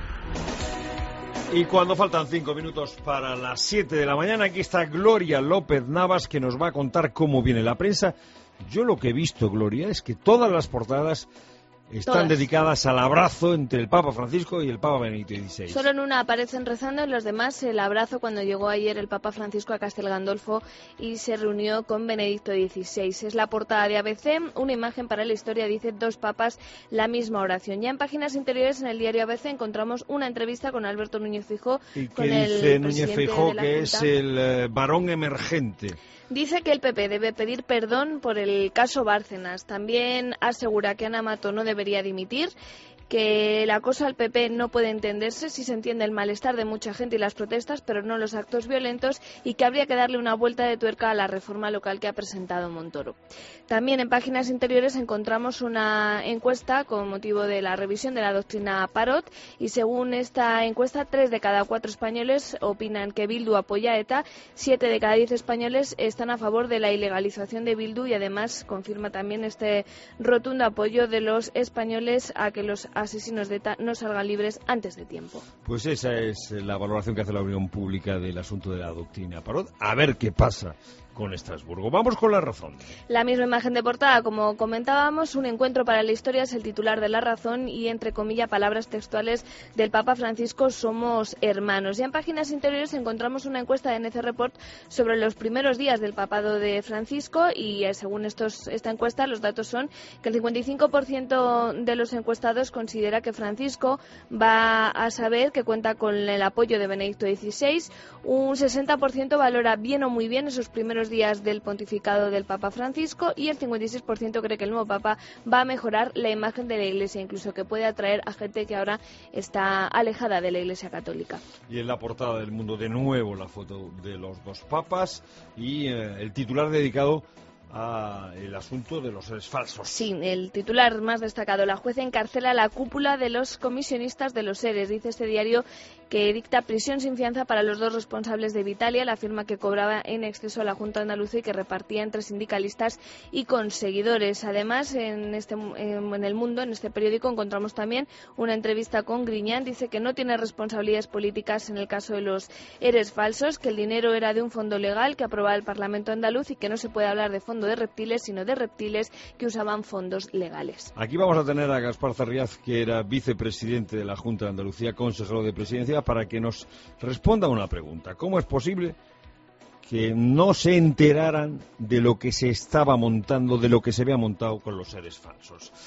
Y cuando faltan 5 minutos para las 7 de la mañana, aquí está Gloria López Navas, que nos va a contar cómo viene la prensa. Yo lo que he visto, Gloria, es que todas las portadas están dedicadas al abrazo entre el Papa Francisco y el Papa Benedicto XVI. Solo en una aparecen rezando, en los demás el abrazo cuando llegó ayer el Papa Francisco a Castel Gandolfo y se reunió con Benedicto XVI. Es la portada de ABC, una imagen para la historia, dice: dos papas, la misma oración. Ya en páginas interiores en el diario ABC encontramos una entrevista con Alberto Núñez Feijóo. ¿Y qué dice Núñez Feijóo, que es el varón emergente? Dice que el PP debe pedir perdón por el caso Bárcenas. También asegura que Ana Mato no debería dimitir, que la cosa al PP no puede entenderse si se entiende el malestar de mucha gente y las protestas, pero no los actos violentos, y que habría que darle una vuelta de tuerca a la reforma local que ha presentado Montoro. También en páginas interiores encontramos una encuesta con motivo de la revisión de la doctrina Parot, y según esta encuesta, 3 de cada 4 españoles opinan que Bildu apoya a ETA, 7 de cada 10 españoles están a favor de la ilegalización de Bildu, y además confirma también este rotundo apoyo de los españoles a que los asesinos de ETA no salgan libres antes de tiempo. Pues esa es la valoración que hace la opinión pública del asunto de la doctrina Parot. A ver qué pasa con Estrasburgo. Vamos con La Razón. La misma imagen de portada, como comentábamos, un encuentro para la historia es el titular de La Razón y, entre comillas, palabras textuales del Papa Francisco: somos hermanos. Ya en páginas interiores encontramos una encuesta de NC Report sobre los primeros días del papado de Francisco y, según esta encuesta, los datos son que el 55% de los encuestados considera que Francisco va a saber que cuenta con el apoyo de Benedicto XVI, un 60% valora bien o muy bien esos primeros días del pontificado del Papa Francisco, y el 56% cree que el nuevo Papa va a mejorar la imagen de la Iglesia, incluso que puede atraer a gente que ahora está alejada de la Iglesia católica. Y en la portada del Mundo, de nuevo, la foto de los dos papas y el titular dedicado el asunto de los seres falsos. Sí, el titular más destacado: la jueza encarcela la cúpula de los comisionistas de los seres. Dice este diario que dicta prisión sin fianza para los dos responsables de Vitalia, la firma que cobraba en exceso a la Junta Andaluza y que repartía entre sindicalistas y conseguidores. Además, en El Mundo, en este periódico, encontramos también una entrevista con Griñán. Dice que no tiene responsabilidades políticas en el caso de los eres falsos, que el dinero era de un fondo legal que aprobaba el Parlamento andaluz y que no se puede hablar de fondo de reptiles, sino de reptiles que usaban fondos legales. Aquí vamos a tener a Gaspar Zarriaz, que era vicepresidente de la Junta de Andalucía, consejero de Presidencia, para que nos responda una pregunta: ¿cómo es posible que no se enteraran de lo que se estaba montando, de lo que se había montado con los seres falsos?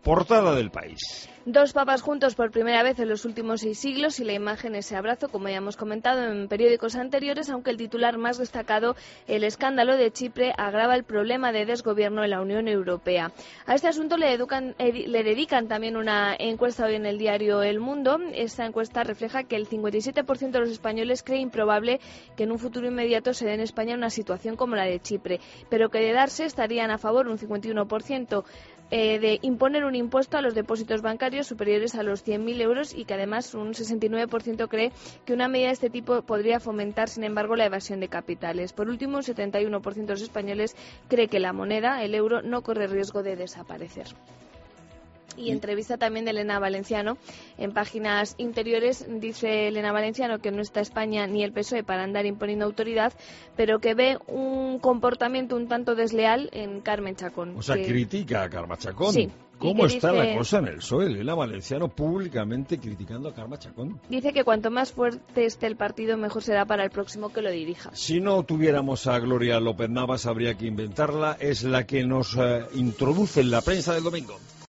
Portada del País. 2 papas juntos por primera vez en los últimos 6 siglos y la imagen ese abrazo, como ya hemos comentado en periódicos anteriores, aunque el titular más destacado, el escándalo de Chipre, agrava el problema de desgobierno en la Unión Europea. A este asunto le dedican también una encuesta hoy en el diario El Mundo. Esta encuesta refleja que el 57% de los españoles cree improbable que en un futuro inmediato se dé en España una situación como la de Chipre, pero que de darse estarían a favor un 51%. De imponer un impuesto a los depósitos bancarios superiores a los 100.000 euros y que además un 69% cree que una medida de este tipo podría fomentar, sin embargo, la evasión de capitales. Por último, un 71% de los españoles cree que la moneda, el euro, no corre riesgo de desaparecer. Y entrevista también de Elena Valenciano. En páginas interiores dice Elena Valenciano que no está España ni el PSOE para andar imponiendo autoridad, pero que ve un comportamiento un tanto desleal en Carmen Chacón. O sea, critica a Carmen Chacón. Sí. ¿Cómo está la cosa en el PSOE? Elena Valenciano públicamente criticando a Carmen Chacón. Dice que cuanto más fuerte esté el partido, mejor será para el próximo que lo dirija. Si no tuviéramos a Gloria López Navas, habría que inventarla. Es la que nos introduce en la prensa del domingo.